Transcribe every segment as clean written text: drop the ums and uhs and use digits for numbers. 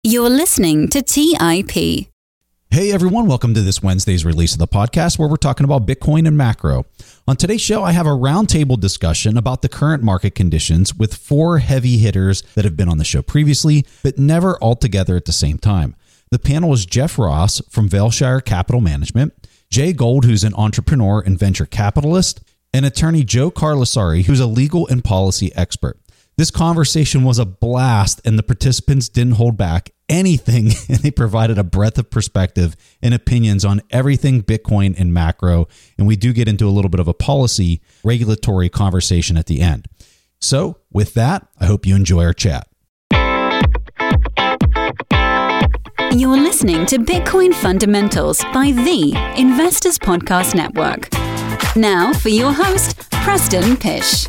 You're listening to TIP. Hey everyone, welcome to this Wednesday's release of the podcast where we're talking about Bitcoin and macro. On today's show, I have a roundtable discussion about the current market conditions with four heavy hitters that have been on the show previously, but never all together at the same time. The panel is Jeff Ross from Vailshire Capital Management, Jay Gold, who's an entrepreneur and venture capitalist, and attorney Joe Carlasari, who's a legal and policy expert. This conversation was a blast, and the participants didn't hold back anything, and they provided a breadth of perspective and opinions on everything Bitcoin and macro, and we do get into a little bit of a policy regulatory conversation at the end. So with that, I hope you enjoy our chat. You're listening to Bitcoin Fundamentals by the Investors Podcast Network. Now for your host, Preston Pysh.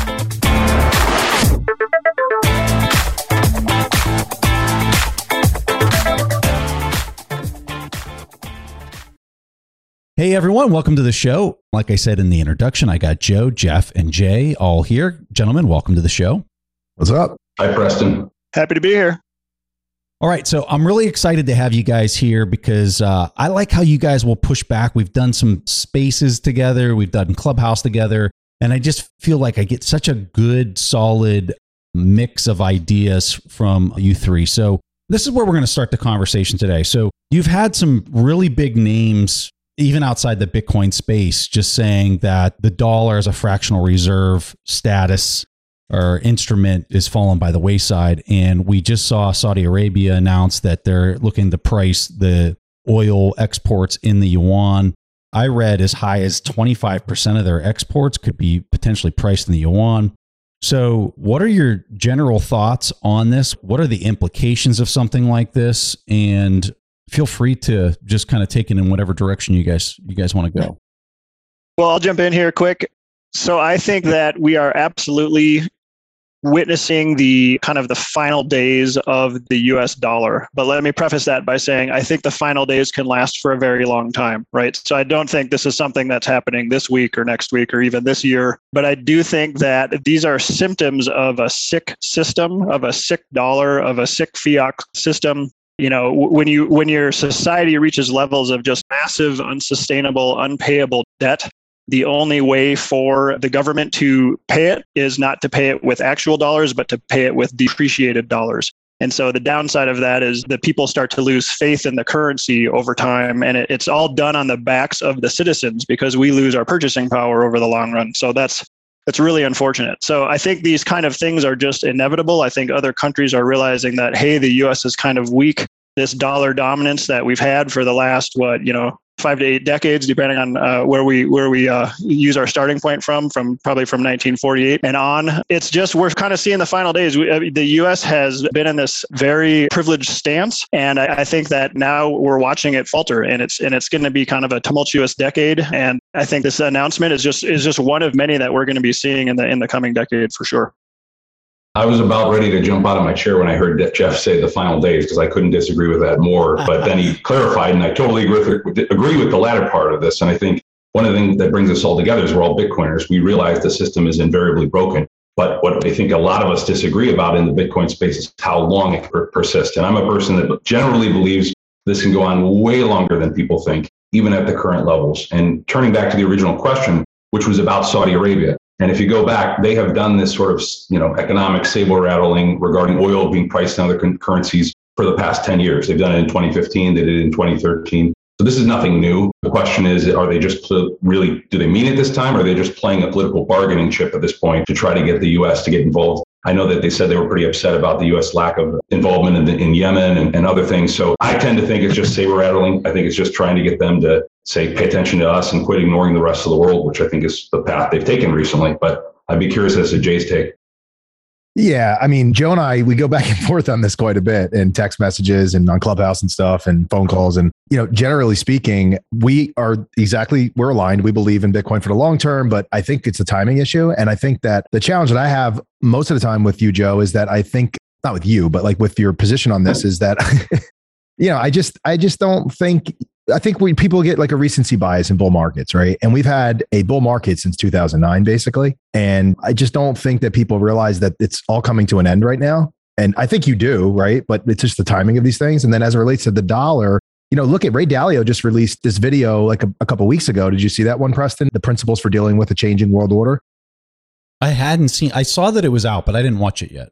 Hey everyone, welcome to the show. Like I said in the introduction, I got Joe, Jeff, and Jay all here. Gentlemen, welcome to the show. What's up? Hi, Preston. Happy to be here. All right, so I'm really excited to have you guys here because I like how you guys will push back. We've done some spaces together. We've done Clubhouse together. And I just feel like I get such a good, solid mix of ideas from you three. So this is where we're going to start the conversation today. So you've had some really big names even outside the Bitcoin space, just saying that the dollar as a fractional reserve status or instrument is fallen by the wayside. And we just saw Saudi Arabia announce that they're looking to price the oil exports in the yuan. I read as high as 25% of their exports could be potentially priced in the yuan. So what are your general thoughts on this? What are the implications of something like this? And feel free to just kind of take it in whatever direction you guys want to go. Well, I'll jump in here quick. So I think that we are absolutely witnessing the kind of the final days of the US dollar. But let me preface that by saying I think the final days can last for a very long time, right? So I don't think this is something that's happening this week or next week or even this year. But I do think that these are symptoms of a sick system, of a sick dollar, of a sick fiat system. You know, when your society reaches levels of just massive, unsustainable, unpayable debt, the only way for the government to pay it is not to pay it with actual dollars, but to pay it with depreciated dollars. And so the downside of that is that people start to lose faith in the currency over time. And it's all done on the backs of the citizens because we lose our purchasing power over the long run. So that's really unfortunate. So I think these kind of things are just inevitable. I think other countries are realizing that, hey, the US is kind of weak. This dollar dominance that we've had for the last, 5 to 8 decades, depending on where we use our starting point from probably from 1948 and on. It's just, we're kind of seeing the final days. The US has been in this very privileged stance. And I think that now we're watching it falter, and it's going to be kind of a tumultuous decade. And I think this announcement is just one of many that we're going to be seeing in the coming decade for sure. I was about ready to jump out of my chair when I heard Jeff say the final days because I couldn't disagree with that more. But then he clarified, and I totally agree with the latter part of this. And I think one of the things that brings us all together is we're all Bitcoiners. We realize the system is invariably broken. But what I think a lot of us disagree about in the Bitcoin space is how long it persists. And I'm a person that generally believes this can go on way longer than people think, even at the current levels. And turning back to the original question, which was about Saudi Arabia. And if you go back, they have done this sort of, economic saber rattling regarding oil being priced in other currencies for the past 10 years. They've done it in 2015. They did it in 2013. So this is nothing new. The question is, are they just do they mean it this time? Or are they just playing a political bargaining chip at this point to try to get the U.S. to get involved? I know that they said they were pretty upset about the U.S. lack of involvement in Yemen and other things. So I tend to think it's just saber rattling. I think it's just trying to get them to say, pay attention to us and quit ignoring the rest of the world, which I think is the path they've taken recently. But I'd be curious as to Jay's take. Yeah, I mean, Joe and I, we go back and forth on this quite a bit in text messages and on Clubhouse and stuff and phone calls. And, generally speaking, we're aligned. We believe in Bitcoin for the long term, but I think it's a timing issue. And I think that the challenge that I have most of the time with you, Joe, is that I think, not with you, but like with your position on this is that, I just don't think, I think people get like a recency bias in bull markets, right? And we've had a bull market since 2009, basically. And I just don't think that people realize that it's all coming to an end right now. And I think you do, right? But it's just the timing of these things. And then as it relates to the dollar, look at Ray Dalio just released this video like a couple of weeks ago. Did you see that one, Preston? The principles for dealing with a changing world order. I saw that it was out, but I didn't watch it yet.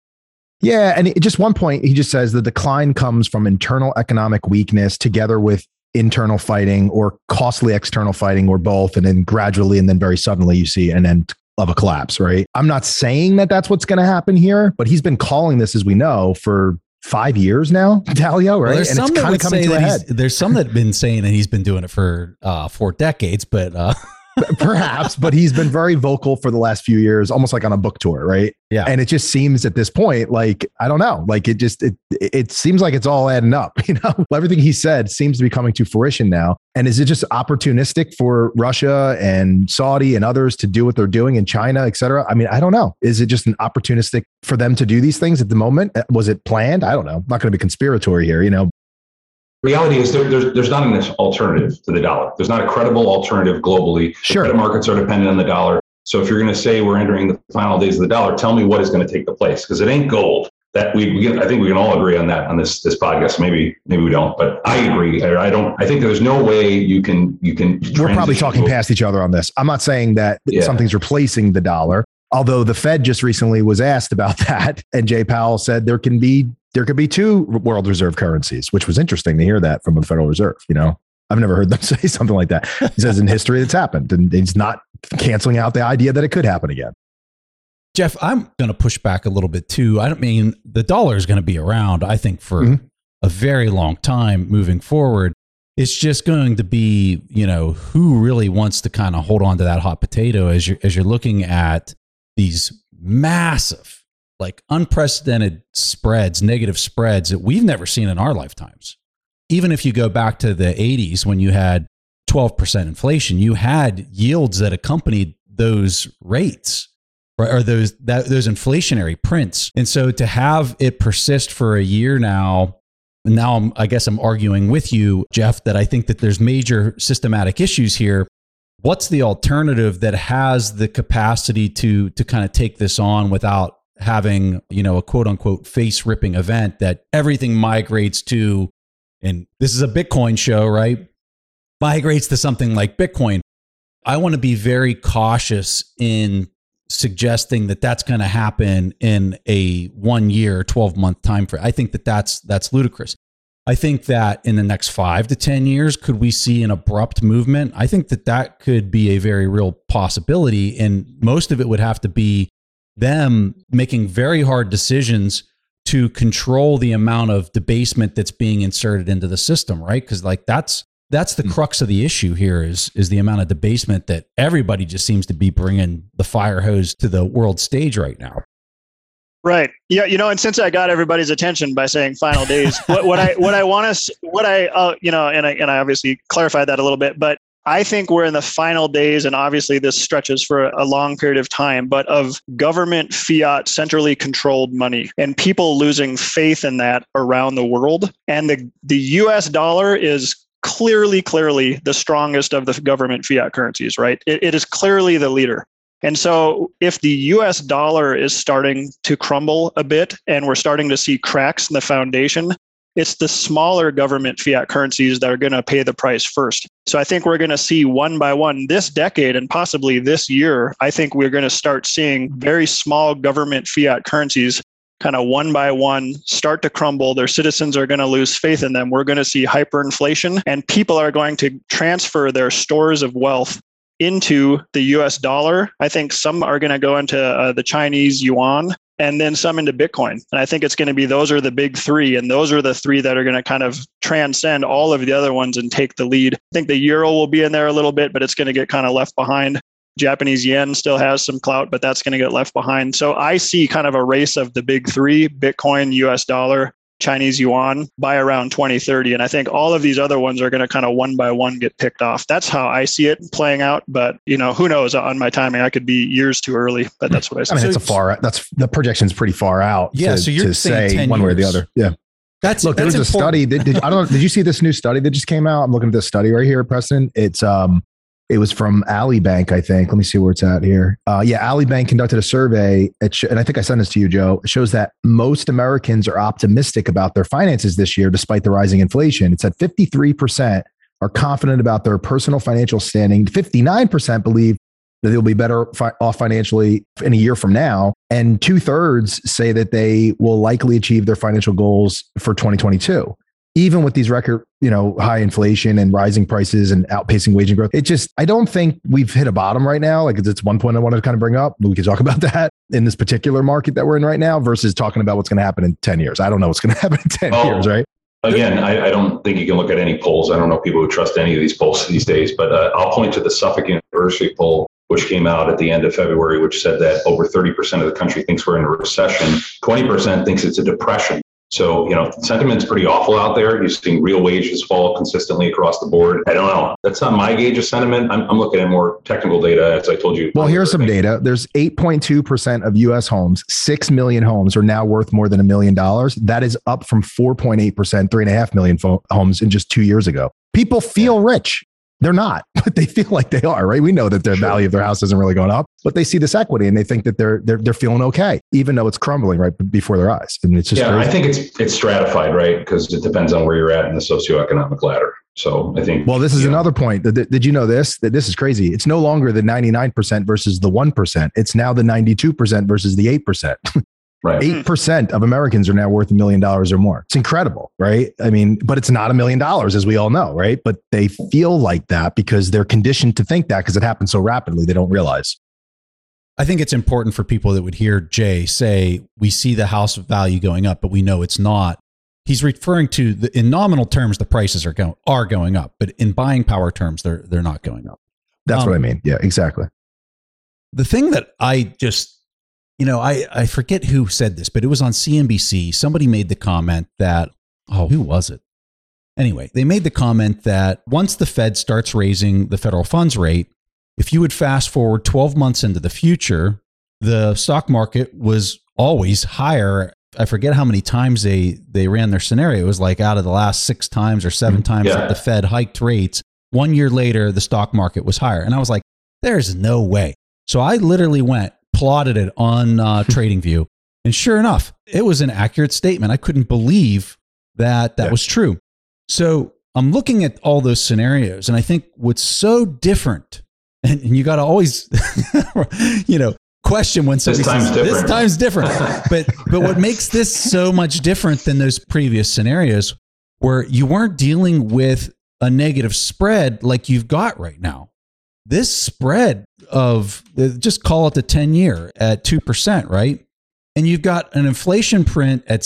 Yeah. And just one point, he just says the decline comes from internal economic weakness together with internal fighting or costly external fighting or both. And then gradually and then very suddenly you see an end of a collapse, right? I'm not saying that that's what's going to happen here, but he's been calling this, as we know, for 5 years now, Dalio, right? Well, and it's kind of coming to a head. There's some that have been saying that he's been doing it for 4 decades, but perhaps, but he's been very vocal for the last few years, almost like on a book tour, right? Yeah. And it just seems at this point, like, I don't know, like it seems like it's all adding up, everything he said seems to be coming to fruition now. And is it just opportunistic for Russia and Saudi and others to do what they're doing in China, et cetera? I mean, I don't know. Is it just an opportunistic for them to do these things at the moment? Was it planned? I don't know. I'm not going to be conspiratory here, Reality is there's not an alternative to the dollar. There's not a credible alternative globally. Sure. The markets are dependent on the dollar. So if you're going to say we're entering the final days of the dollar, tell me what is going to take the place, because it ain't gold. That I think we can all agree on that on this podcast. Maybe we don't, but I agree. I think there's no way you can. We're probably talking past each other on this. I'm not saying that something's replacing the dollar. Although the Fed just recently was asked about that, and Jay Powell said there could be 2 world reserve currencies, which was interesting to hear that from the Federal Reserve. I've never heard them say something like that. He says in history it's happened, and he's not canceling out the idea that it could happen again. Jeff, I'm going to push back a little bit too. I don't mean the dollar is going to be around, I think, for a very long time moving forward. It's just going to be, who really wants to kind of hold on to that hot potato as you're looking at these massive, like unprecedented spreads, negative spreads that we've never seen in our lifetimes. Even if you go back to the 80s when you had 12% inflation, you had yields that accompanied those rates, or those inflationary prints. And so to have it persist for a year now I guess I'm arguing with you, Jeff, that I think that there's major systematic issues here. What's the alternative that has the capacity to kind of take this on without having, a quote unquote face ripping event that everything migrates to, and this is a Bitcoin show, right? Migrates to something like Bitcoin. I want to be very cautious in suggesting that that's going to happen in a 1 year, 12-month time frame. I think that's ludicrous. I think that in the next 5 to 10 years, could we see an abrupt movement? I think that could be a very real possibility. And most of it would have to be them making very hard decisions to control the amount of debasement that's being inserted into the system, right? Because like that's the crux of the issue here is the amount of debasement that everybody just seems to be bringing the fire hose to the world stage right now. Right. Yeah. And since I got everybody's attention by saying final days, what I obviously clarified that a little bit, but I think we're in the final days, and obviously this stretches for a long period of time, but of government fiat centrally controlled money and people losing faith in that around the world. And the US dollar is clearly the strongest of the government fiat currencies, right? It is clearly the leader. And so if the US dollar is starting to crumble a bit and we're starting to see cracks in the foundation, it's the smaller government fiat currencies that are going to pay the price first. So I think we're going to see one by one this decade and possibly this year, I think we're going to start seeing very small government fiat currencies kind of one by one start to crumble. Their citizens are going to lose faith in them. We're going to see hyperinflation, and people are going to transfer their stores of wealth into the US dollar. I think some are going to go into the Chinese yuan, and then some into Bitcoin. And I think it's going to be, those are the big 3. And those are the 3 that are going to kind of transcend all of the other ones and take the lead. I think the euro will be in there a little bit, but it's going to get kind of left behind. Japanese yen still has some clout, but that's going to get left behind. So I see kind of a race of the big 3, Bitcoin, US dollar, Chinese yuan, by around 2030. And I think all of these other ones are going to kind of one by one get picked off. That's how I see it playing out. But, who knows on my timing? I could be years too early, but that's what I see. I mean, that's the projection's pretty far out. Yeah. So you're saying one way or the other. Yeah. Look, there's a study. Did you see this new study that just came out? I'm looking at this study right here, Preston. It's It was from Ali Bank, I think. Let me see where it's at here. Ali Bank conducted a survey, and I think I sent this to you, Joe. It shows that most Americans are optimistic about their finances this year, despite the rising inflation. It said 53% are confident about their personal financial standing. 59% believe that they'll be better off financially in a year from now. And 2/3 say that they will likely achieve their financial goals for 2022. Even with these record, high inflation and rising prices and outpacing wage growth, I don't think we've hit a bottom right now. Like, it's one point I wanted to kind of bring up. We could talk about that in this particular market that we're in right now versus talking about what's going to happen in 10 years. I don't know what's going to happen in 10 years, right? Again, I don't think you can look at any polls. I don't know people who trust any of these polls these days, but I'll point to the Suffolk University poll, which came out at the end of February, which said that over 30% of the country thinks we're in a recession. 20% thinks it's a depression. So, sentiment's pretty awful out there. You're seeing real wages fall consistently across the board. I don't know. That's not my gauge of sentiment. I'm looking at more technical data, as I told you. Well, here's some data. There's 8.2% of U.S. homes, 6 million homes are now worth more than $1 million. That is up from 4.8%, 3.5 million homes in just 2 years ago. People feel rich. They're not, but they feel like they are, right? We know that their value of their house isn't really going up, but they see this equity and they think that they're feeling okay, even though it's crumbling right before their eyes. And it's just crazy. I think it's stratified, right? Because it depends on where you're at in the socioeconomic ladder. So I think. Well, this is another point. Did you know this? That this is crazy. It's no longer the 99% versus the 1%. It's now the 92% versus the 8%. Right. 8% of Americans are now worth $1 million or more. It's incredible, right? I mean, but it's not $1 million, as we all know, right? But they feel like that because they're conditioned to think that because it happens so rapidly, they don't realize. I think it's important for people that would hear Jay say, we see the house value going up, but we know it's not. He's referring to, in nominal terms, the prices are going up, but in buying power terms, they're not going up. That's what I mean. Yeah, exactly. The thing that I just, I forget who said this, but it was on CNBC. Somebody made the comment that, who was it? Anyway, they made the comment that once the Fed starts raising the federal funds rate, if you would fast forward 12 months into the future, the stock market was always higher. I forget how many times they ran their scenario. It was like out of the last 6 times or 7 times that the Fed hiked rates, 1 year later, the stock market was higher. And I was like, there's no way. So I literally plotted it on TradingView. And sure enough, it was an accurate statement. I couldn't believe that was true. So I'm looking at all those scenarios, and I think what's so different, and you got to always, question when somebody says, this time's different. but what makes this so much different than those previous scenarios where you weren't dealing with a negative spread like you've got right now. This spread of, just call it the 10-year at 2%, right? And you've got an inflation print at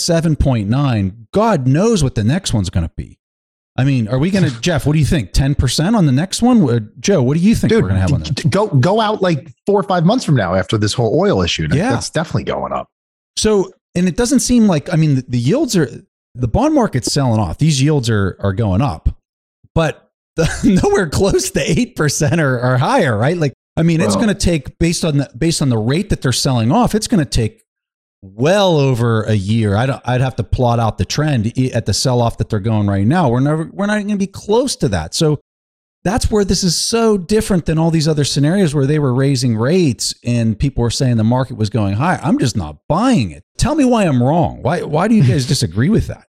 7.9. God knows what the next one's going to be. I mean, are we going to, Jeff, what do you think? 10% on the next one? Joe, what do you think we're going to have on that? Go out like 4 or 5 months from now after this whole oil issue. That's definitely going up. So, and it doesn't seem like, the yields the bond market's selling off. These yields are going up, but nowhere close to 8% or higher, right? Like, it's going to take, based on the rate that they're selling off, it's going to take well over a year. I'd have to plot out the trend at the sell-off that they're going right now. We're not going to be close to that. So that's where this is so different than all these other scenarios where they were raising rates and people were saying the market was going high. I'm just not buying it. Tell me why I'm wrong. Why do you guys disagree with that?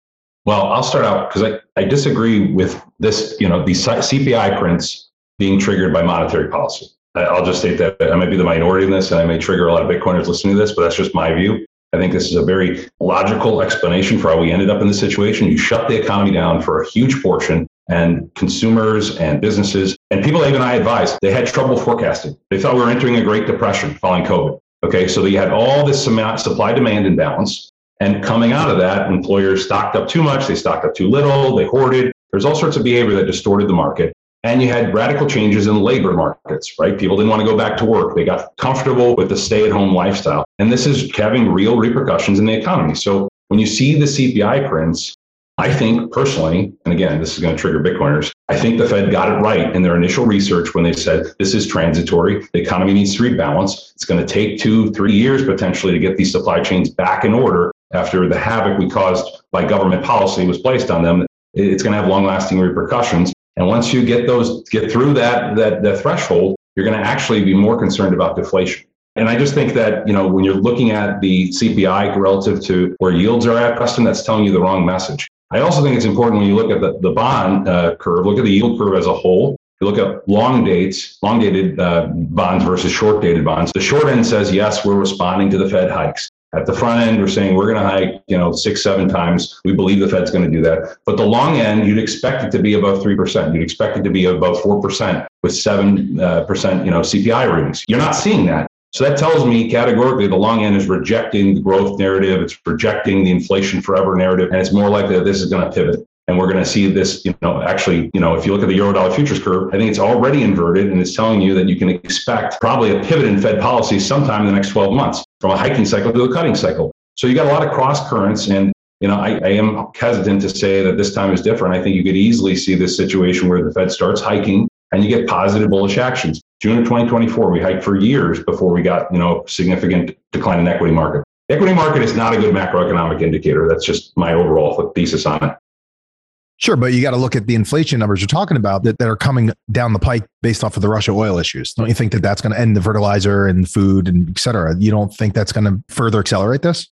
Well, I'll start out because I disagree with this, these CPI prints being triggered by monetary policy. I'll just state that I might be the minority in this and I may trigger a lot of Bitcoiners listening to this, but that's just my view. I think this is a very logical explanation for how we ended up in this situation. You shut the economy down for a huge portion, and consumers and businesses and people even I advised, they had trouble forecasting. They thought we were entering a Great Depression following COVID. Okay, so you had all this supply-demand imbalance. And coming out of that, employers stocked up too much, they stocked up too little, they hoarded. There's all sorts of behavior that distorted the market. And you had radical changes in labor markets, right? People didn't want to go back to work. They got comfortable with the stay-at-home lifestyle. And this is having real repercussions in the economy. So when you see the CPI prints, I think personally, and again, this is going to trigger Bitcoiners, I think the Fed got it right in their initial research when they said this is transitory. The economy needs to rebalance. It's going to take 2-3 years potentially to get these supply chains back in order after the havoc we caused by government policy was placed on them. It's going to have long-lasting repercussions. And once you get through that threshold, you're going to actually be more concerned about deflation. And I just think that, when you're looking at the CPI relative to where yields are at, Preston, that's telling you the wrong message. I also think it's important when you look at the bond curve, look at the yield curve as a whole. You look at long-dated bonds versus short-dated bonds. The short end says, yes, we're responding to the Fed hikes. At the front end, we're saying we're going to hike, 6-7 times. We believe the Fed's going to do that. But the long end, you'd expect it to be above 3%. You'd expect it to be above 4% with 7%, CPI readings. You're not seeing that. So that tells me categorically the long end is rejecting the growth narrative. It's rejecting the inflation forever narrative. And it's more likely that this is going to pivot. And we're going to see this, if you look at the Eurodollar futures curve, I think it's already inverted, and it's telling you that you can expect probably a pivot in Fed policy sometime in the next 12 months from a hiking cycle to a cutting cycle. So you got a lot of cross currents, and I am hesitant to say that this time is different. I think you could easily see this situation where the Fed starts hiking and you get positive bullish actions. June of 2024, we hiked for years before we got, significant decline in equity market. The equity market is not a good macroeconomic indicator. That's just my overall thesis on it. Sure, but you got to look at the inflation numbers you're talking about that are coming down the pike based off of the Russia oil issues. Don't you think that that's going to end the fertilizer and food and et cetera? You don't think that's going to further accelerate this?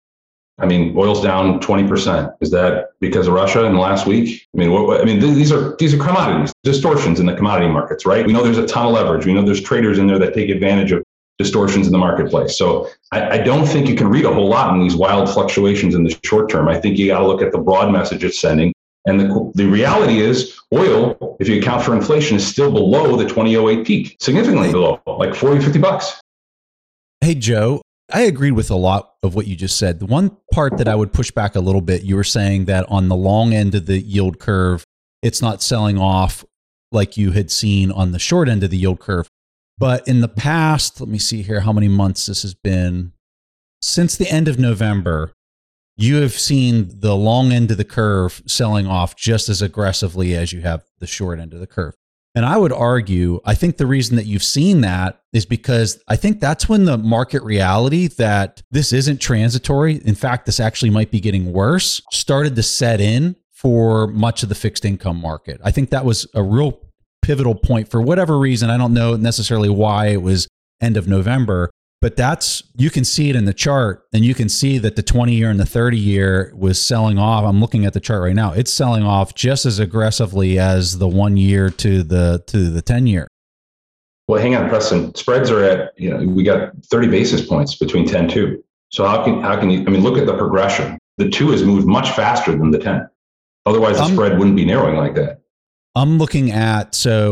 I mean, oil's down 20%. Is that because of Russia in the last week? These are commodities, distortions in the commodity markets, right? We know there's a ton of leverage. We know there's traders in there that take advantage of distortions in the marketplace. So I don't think you can read a whole lot in these wild fluctuations in the short term. I think you got to look at the broad message it's sending. And the reality is oil, if you account for inflation, is still below the 2008 peak, significantly below, like $40, $50. Hey, Joe, I agreed with a lot of what you just said. The one part that I would push back a little bit, you were saying that on the long end of the yield curve, it's not selling off like you had seen on the short end of the yield curve. But in the past, let me see here how many months this has been. Since the end of November, you have seen the long end of the curve selling off just as aggressively as you have the short end of the curve. And I would argue, I think the reason that you've seen that is because I think that's when the market reality that this isn't transitory, in fact, this actually might be getting worse, started to set in for much of the fixed income market. I think that was a real pivotal point for whatever reason. I don't know necessarily why it was end of November, but you can see it in the chart, and you can see that the 20-year and the 30-year was selling off. I'm looking at the chart right now. It's selling off just as aggressively as the 1 year to the 10-year. Well, hang on, Preston. Spreads are at, we got 30 basis points between 10 and 2. So how can you, look at the progression. The 2 has moved much faster than the 10. Otherwise, the spread wouldn't be narrowing like that. I'm looking at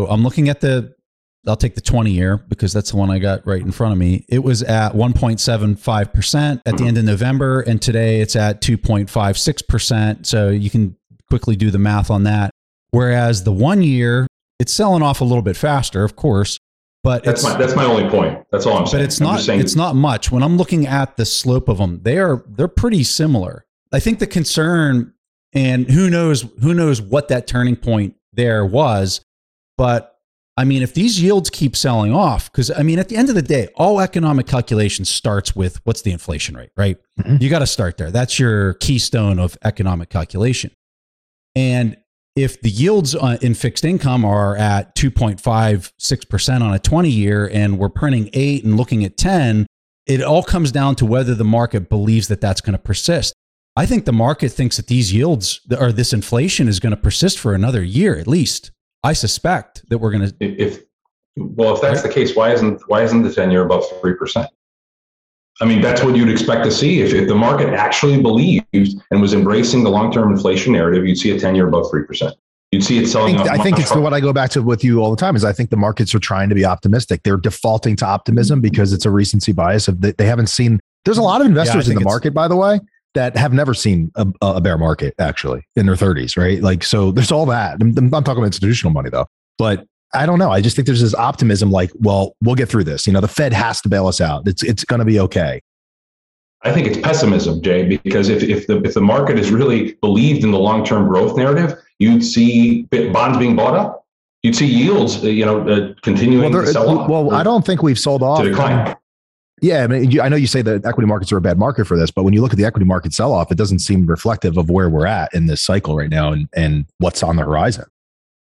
I'll take the 20-year because that's the one I got right in front of me. It was at 1.75% at the end of November, and today it's at 2.56%. So you can quickly do the math on that. Whereas the 1 year, it's selling off a little bit faster, of course, but that's my only point. That's all I'm saying. But it's not much. When I'm looking at the slope of them, they're pretty similar. I think the concern, and who knows what that turning point there was, but if these yields keep selling off, because at the end of the day, all economic calculation starts with what's the inflation rate, right? Mm-hmm. You got to start there. That's your keystone of economic calculation. And if the yields in fixed income are at 2.56% on a 20-year, and we're printing 8 and looking at 10, it all comes down to whether the market believes that that's going to persist. I think the market thinks that these yields or this inflation is going to persist for another year at least. I suspect that we're going to. If that's the case, why isn't the 10-year above 3%? That's what you'd expect to see. If the market actually believed and was embracing the long-term inflation narrative, you'd see a 10-year above 3%. You'd see it selling. I think it's what I go back to with you all the time is I think the markets are trying to be optimistic. They're defaulting to optimism because it's a recency bias of they haven't seen. There's a lot of investors in the market, by the way, that have never seen a bear market actually in their 30s, right? So there's all that. I'm talking about institutional money though, but I don't know. I just think there's this optimism we'll get through this. The Fed has to bail us out. It's going to be okay. I think it's pessimism, Jay, because if the market is really believed in the long-term growth narrative, you'd see bonds being bought up. You'd see yields, continuing to sell off. Well, I don't think we've sold off. To decline. Yeah, I know you say that equity markets are a bad market for this, but when you look at the equity market sell-off, it doesn't seem reflective of where we're at in this cycle right now and what's on the horizon.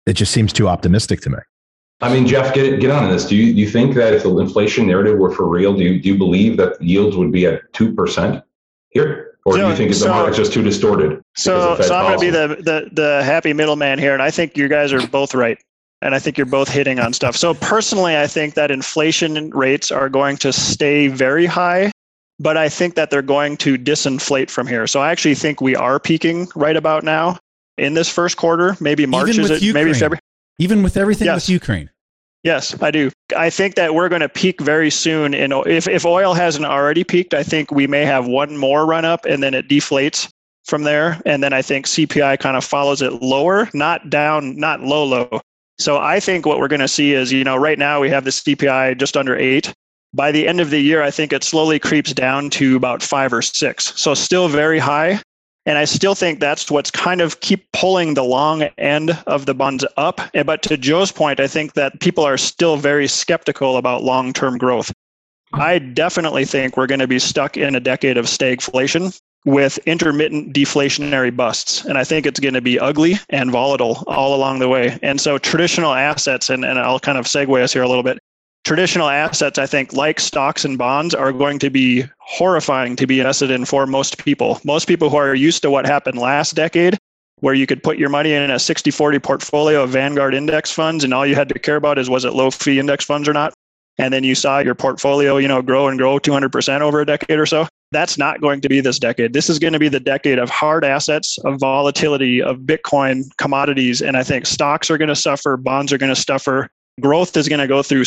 it just seems too optimistic to me. I mean, Jeff, get on this. Do you think that if the inflation narrative were for real, do you believe that yields would be at 2% here? Or do you think the market's just too distorted? So I'm going to be the happy middleman here, and I think you guys are both right. And I think you're both hitting on stuff. So personally, I think that inflation rates are going to stay very high, but I think that they're going to disinflate from here. So I actually think we are peaking right about now in this first quarter. Maybe March, is it? Maybe February. Even with everything with Ukraine. Yes, I do. I think that we're going to peak very soon. And if oil hasn't already peaked, I think we may have one more run up and then it deflates from there. And then I think CPI kind of follows it lower, not down, not low. So I think what we're going to see is, right now we have the CPI just under 8. By the end of the year, I think it slowly creeps down to about 5 or 6. So still very high. And I still think that's what's kind of keep pulling the long end of the bonds up. But to Joe's point, I think that people are still very skeptical about long-term growth. I definitely think we're going to be stuck in a decade of stagflation with intermittent deflationary busts. And I think it's going to be ugly and volatile all along the way. And so traditional assets, and I'll kind of segue us here a little bit, traditional assets, I think, like stocks and bonds, are going to be horrifying to be invested in for most people. Most people who are used to what happened last decade, where you could put your money in a 60-40 portfolio of Vanguard index funds, and all you had to care about is, was it low-fee index funds or not? And then you saw your portfolio, grow and grow 200% over a decade or so. That's not going to be this decade. This is going to be the decade of hard assets, of volatility, of Bitcoin, commodities. And I think stocks are going to suffer, bonds are going to suffer. Growth is going to go through,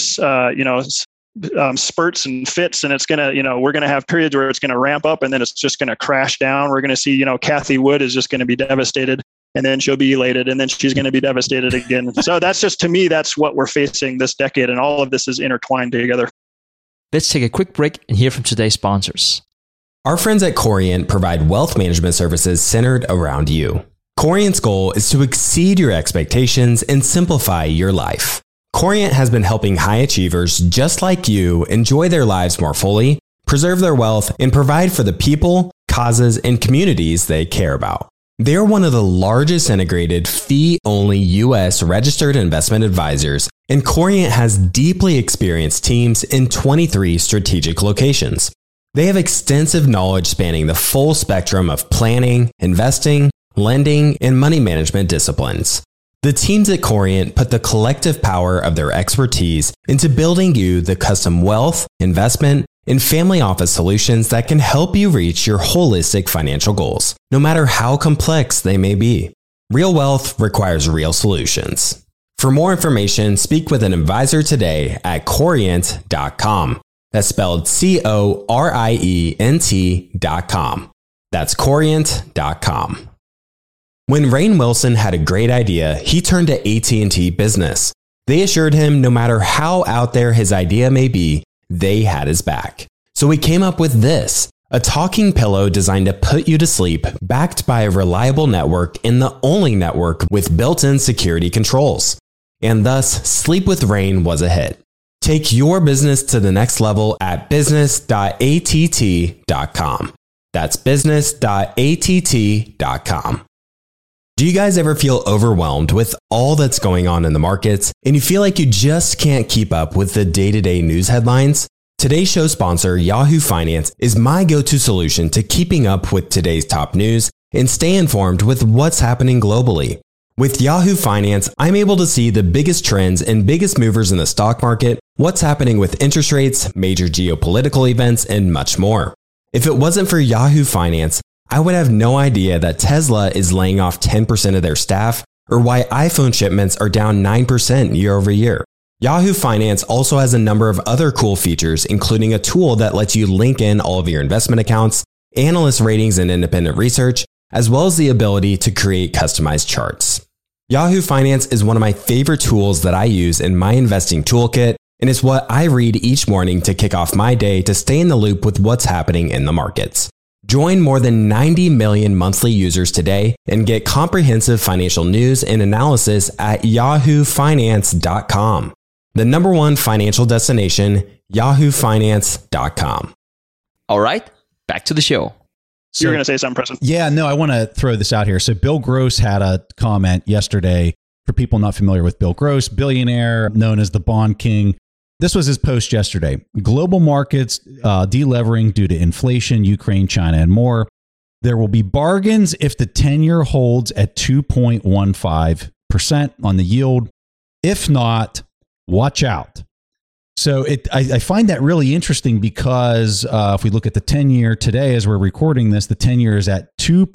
spurts and fits, and it's going to, we're going to have periods where it's going to ramp up and then it's just going to crash down. We're going to see, Cathie Wood is just going to be devastated, and then she'll be elated, and then she's going to be devastated again. So that's just, to me, that's what we're facing this decade, and all of this is intertwined together. Let's take a quick break and hear from today's sponsors. Our friends at Corient provide wealth management services centered around you. Corient's goal is to exceed your expectations and simplify your life. Corient has been helping high achievers just like you enjoy their lives more fully, preserve their wealth, and provide for the people, causes, and communities they care about. They're one of the largest integrated fee-only U.S. registered investment advisors, and Corient has deeply experienced teams in 23 strategic locations. They have extensive knowledge spanning the full spectrum of planning, investing, lending, and money management disciplines. The teams at Corient put the collective power of their expertise into building you the custom wealth, investment, and family office solutions that can help you reach your holistic financial goals, no matter how complex they may be. Real wealth requires real solutions. For more information, speak with an advisor today at Corient.com. That's spelled Corient.com. That's Corient.com. When Rainn Wilson had a great idea, he turned to AT&T Business. They assured him no matter how out there his idea may be, they had his back. So he came up with this, a talking pillow designed to put you to sleep, backed by a reliable network and the only network with built-in security controls. And thus, Sleep with Rainn was a hit. Take your business to the next level at business.att.com. That's business.att.com. Do you guys ever feel overwhelmed with all that's going on in the markets and you feel like you just can't keep up with the day-to-day news headlines? Today's show sponsor, Yahoo Finance, is my go-to solution to keeping up with today's top news and stay informed with what's happening globally. With Yahoo Finance, I'm able to see the biggest trends and biggest movers in the stock market, what's happening with interest rates, major geopolitical events, and much more. If it wasn't for Yahoo Finance, I would have no idea that Tesla is laying off 10% of their staff, or why iPhone shipments are down 9% year over year. Yahoo Finance also has a number of other cool features, including a tool that lets you link in all of your investment accounts, analyst ratings and independent research, as well as the ability to create customized charts. Yahoo Finance is one of my favorite tools that I use in my investing toolkit, and it's what I read each morning to kick off my day to stay in the loop with what's happening in the markets. Join more than 90 million monthly users today and get comprehensive financial news and analysis at yahoofinance.com. The number one financial destination, yahoofinance.com. All right, back to the show. So, you're going to say something, Preston? Yeah, no, I want to throw this out here. So Bill Gross had a comment yesterday For people not familiar with Bill Gross, billionaire known as the Bond King. This was his post yesterday. Global markets delevering due to inflation, Ukraine, China, and more. There will be bargains if the 10-year holds at 2.15% on the yield. If not, watch out. So I find that really interesting because if we look at the 10-year today, as we're recording this, the 10-year is at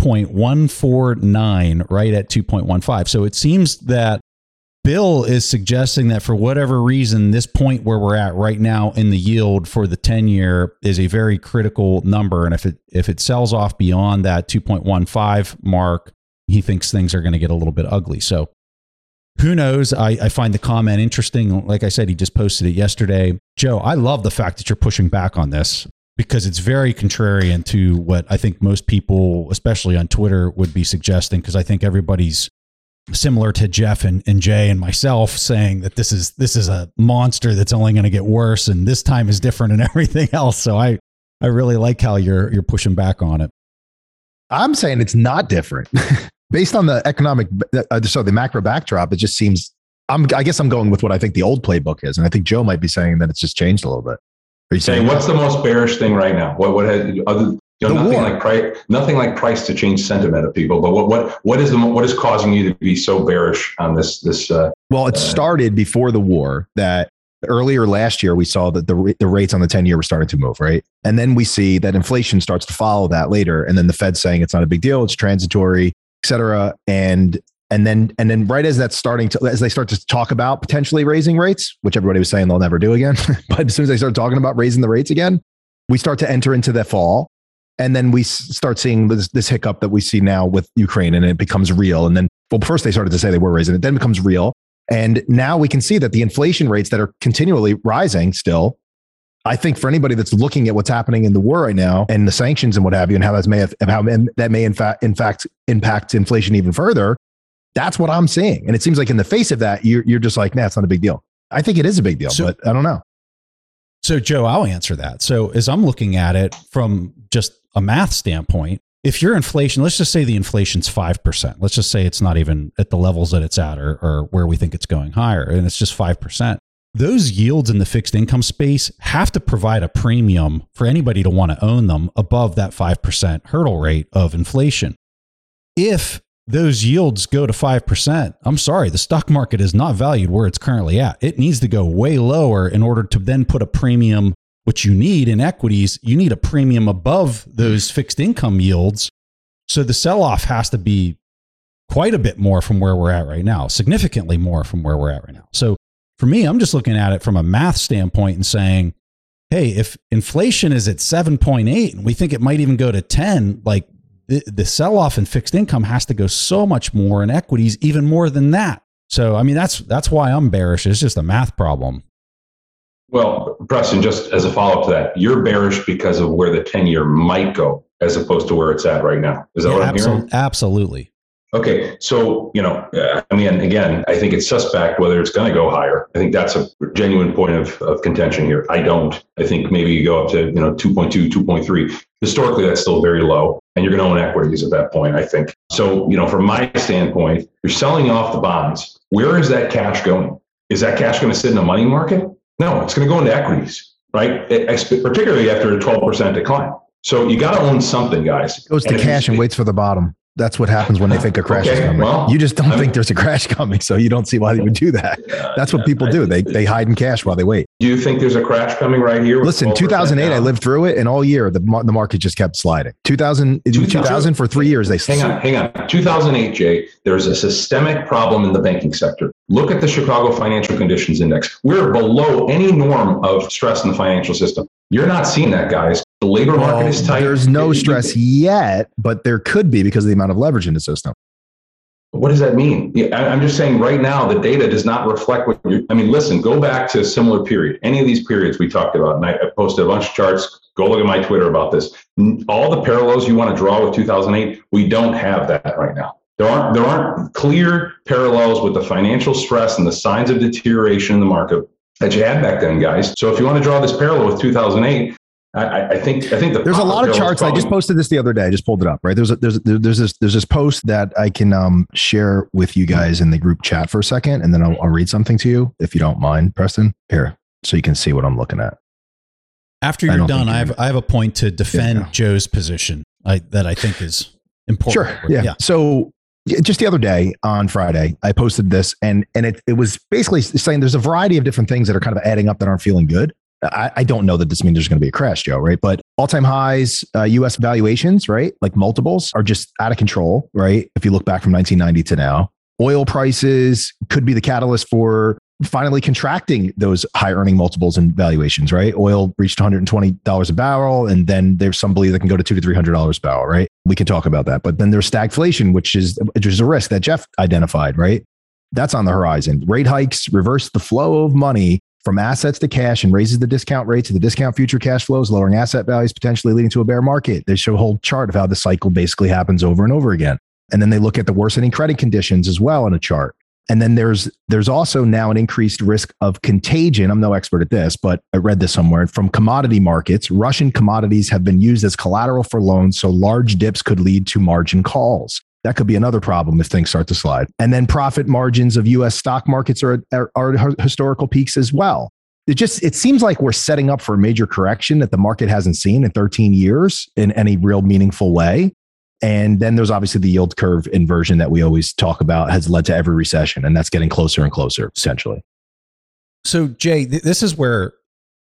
2.149, right at 2.15. So it seems that Bill is suggesting that for whatever reason, this point where we're at right now in the yield for the 10-year is a very critical number. And if it sells off beyond that 2.15 mark, he thinks things are going to get a little bit ugly. So who knows? I find the comment interesting. Like I said, he just posted it yesterday. Joe, I love the fact that you're pushing back on this because it's very contrarian to what I think most people, especially on Twitter, would be suggesting, because I think everybody's similar to Jeff and Jay and myself saying that this is a monster that's only going to get worse and this time is different and everything else. So I really like how you're pushing back on it. I'm saying it's not different. Based on the the macro backdrop, it just seems, I guess I'm going with what I think the old playbook is. And I think Joe might be saying that it's just changed a little bit. Are you saying what's the most bearish thing right now? What has nothing like price to change sentiment of people, but what is causing you to be so bearish on this? Well, it started before the war. That earlier last year we saw that the rates on the 10-year were starting to move, right? And then we see that inflation starts to follow that later, and then the Fed's saying it's not a big deal, it's transitory, et cetera. And then right as that's as they start to talk about potentially raising rates, which everybody was saying they'll never do again, but as soon as they start talking about raising the rates again, we start to enter into the fall. And then we start seeing this hiccup that we see now with Ukraine, and it becomes real. And then, well, first they started to say they were raising it, then it becomes real. And now we can see that the inflation rates that are continually rising still, I think for anybody that's looking at what's happening in the war right now and the sanctions and what have you, and how that may in fact impact inflation even further, that's what I'm seeing. And it seems like in the face of that, you're just like, nah, it's not a big deal. I think it is a big deal, but I don't know. So Joe, I'll answer that. So as I'm looking at it from just a math standpoint, if your inflation, let's just say the inflation's 5%. Let's just say it's not even at the levels that it's at or where we think it's going higher, and it's just 5%. Those yields in the fixed income space have to provide a premium for anybody to want to own them above that 5% hurdle rate of inflation. If those yields go to 5%, I'm sorry, the stock market is not valued where it's currently at. It needs to go way lower in order to then put a premium, which you need in equities. You need a premium above those fixed income yields. So the sell-off has to be quite a bit more from where we're at right now, significantly more from where we're at right now. So for me, I'm just looking at it from a math standpoint and saying, hey, if inflation is at 7.8 and we think it might even go to 10, like the sell-off in fixed income has to go so much more in equities, even more than that. So, I mean, that's why I'm bearish. It's just a math problem. Well, Preston, just as a follow-up to that, you're bearish because of where the 10-year might go as opposed to where it's at right now. Is that what I'm hearing? Absolutely. Okay. So, I mean, again, I think it's suspect whether it's going to go higher. I think that's a genuine point of contention here. I don't. I think maybe you go up to, 2.2, 2.3. Historically, that's still very low. And you're going to own equities at that point, I think. So, from my standpoint, you're selling off the bonds. Where is that cash going? Is that cash going to sit in the money market? No, it's going to go into equities, right? Particularly after a 12% decline. So you got to own something, guys. It goes to cash and waits for the bottom. That's what happens when they think a crash is coming. Well, you just don't think there's a crash coming, so you don't see why they would do that. That's what people do. They hide in cash while they wait. Do you think there's a crash coming right here? Listen, 2008, I lived through it, and all year the market just kept sliding. 2000 for 3 years they hang on. 2008, Jay, there's a systemic problem in the banking sector. Look at the Chicago Financial Conditions Index. We're below any norm of stress in the financial system. You're not seeing that, guys. The labor market is tight. There's no stress yet, but there could be because of the amount of leverage in the system. What does that mean? I'm just saying right now, the data does not reflect what listen, go back to a similar period. Any of these periods we talked about, and I posted a bunch of charts. Go look at my Twitter about this. All the parallels you want to draw with 2008, we don't have that right now. There aren't clear parallels with the financial stress and the signs of deterioration in the market that you had back then, guys. So if you want to draw this parallel with 2008, I think there's a lot of charts. I just posted this the other day. I just pulled it up. Right. There's this post that I can share with you guys in the group chat for a second, and then I'll read something to you if you don't mind, Preston. Here, so you can see what I'm looking at. After you're done, I have a point to defend Joe's position that I think is important. Sure. Yeah. So just the other day on Friday, I posted this, and it was basically saying there's a variety of different things that are kind of adding up that aren't feeling good. I don't know that this means there's going to be a crash, Joe, right? But all-time highs, U.S. valuations, right? Like multiples are just out of control, right? If you look back from 1990 to now, oil prices could be the catalyst for finally contracting those high earning multiples and valuations, right? Oil reached $120 a barrel, and then there's some belief that can go to $200 to $300 a barrel, right? We can talk about that. But then there's stagflation, which is a risk that Jeff identified, right? That's on the horizon. Rate hikes reverse the flow of money from assets to cash and raises the discount rates of the discount future cash flows, lowering asset values, potentially leading to a bear market. They show a whole chart of how the cycle basically happens over and over again. And then they look at the worsening credit conditions as well in a chart. And then there's also now an increased risk of contagion. I'm no expert at this, but I read this somewhere from commodity markets. Russian commodities have been used as collateral for loans, so large dips could lead to margin calls. That could be another problem if things start to slide. And then profit margins of U.S. stock markets are at historical peaks as well. It seems like we're setting up for a major correction that the market hasn't seen in 13 years in any real meaningful way. And then there's obviously the yield curve inversion that we always talk about has led to every recession, and that's getting closer and closer, essentially. So, Jay, this is where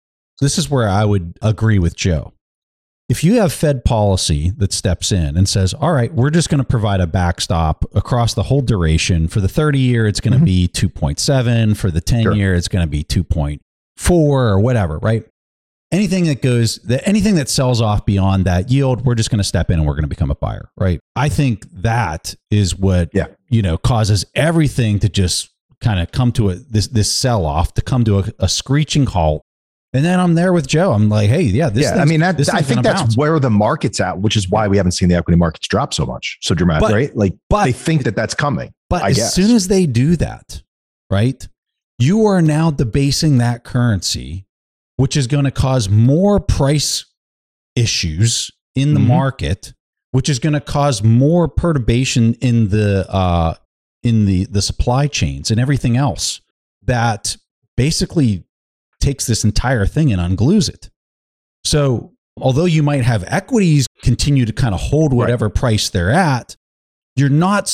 I would agree with Joe. If you have Fed policy that steps in and says, all right, we're just going to provide a backstop across the whole duration. For the 30-year, it's going to be 2.7. For the 10-year, it's going to be 2.4 or whatever, right? Anything that sells off beyond that yield, we're just going to step in and we're going to become a buyer, right? I think that is what causes everything to just kind of come to this sell-off, to come to a screeching halt. And then I'm there with Joe. I'm like, hey, I think that's where the market's at, which is why we haven't seen the equity markets drop so dramatic, right? Like, but they think that that's coming. But as soon as they do that, right, you are now debasing that currency, which is going to cause more price issues in the market, which is going to cause more perturbation in the supply chains and everything else that basically takes this entire thing and unglues it. So although you might have equities continue to kind of hold whatever price they're at, you're not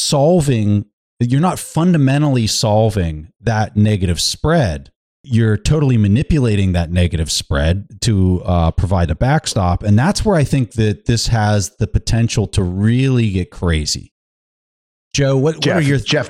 fundamentally solving that negative spread. You're totally manipulating that negative spread to provide a backstop. And that's where I think that this has the potential to really get crazy. Joe, what are your... Jeff,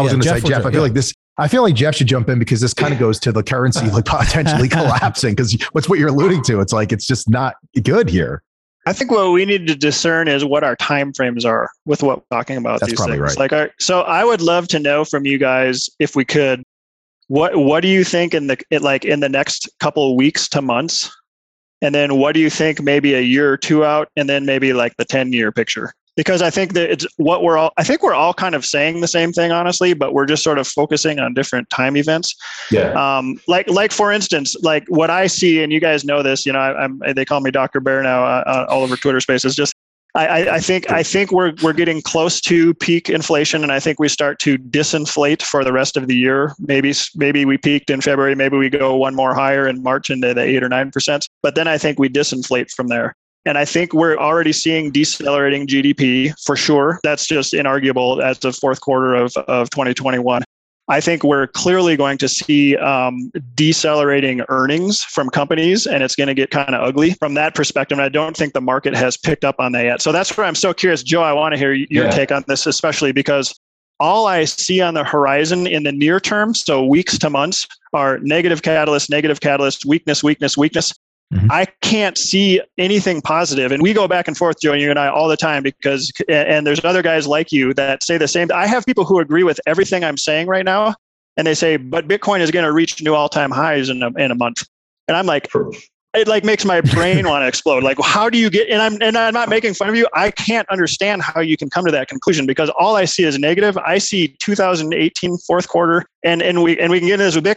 I feel like Jeff should jump in because this kind of goes to the currency like potentially collapsing, because what's what you're alluding to. It's like, it's just not good here. I think what we need to discern is what our time frames are with what we're talking about. That's these probably things. Right. So I would love to know from you guys, if we could, what do you think in the next couple of weeks to months? And then what do you think maybe a year or two out, and then maybe like the 10-year picture? Because I think that we're all kind of saying the same thing, honestly, but we're just sort of focusing on different time events. Yeah. Like for instance, like what I see, and you guys know this, they call me Dr. Bear now all over Twitter Spaces. Just I think we're getting close to peak inflation, and I think we start to disinflate for the rest of the year. Maybe we peaked in February, maybe we go one more higher in March into the 8 or 9%, but then I think we disinflate from there. And I think we're already seeing decelerating GDP for sure. That's just inarguable as the fourth quarter of 2021. I think we're clearly going to see decelerating earnings from companies, and it's going to get kind of ugly from that perspective. And I don't think the market has picked up on that yet. So that's where I'm so curious. Joe, I want to hear your take on this, especially because all I see on the horizon in the near term, so weeks to months, are negative catalyst, weakness. Mm-hmm. I can't see anything positive. And we go back and forth, Joe, and you and I all the time, and there's other guys like you that say the same. I have people who agree with everything I'm saying right now. And they say, but Bitcoin is going to reach new all-time highs in a month. And I'm like, it like makes my brain want to explode. Like, how do you get, and I'm not making fun of you. I can't understand how you can come to that conclusion, because all I see is negative. I see 2018 fourth quarter, and we can get into this with Bitcoin.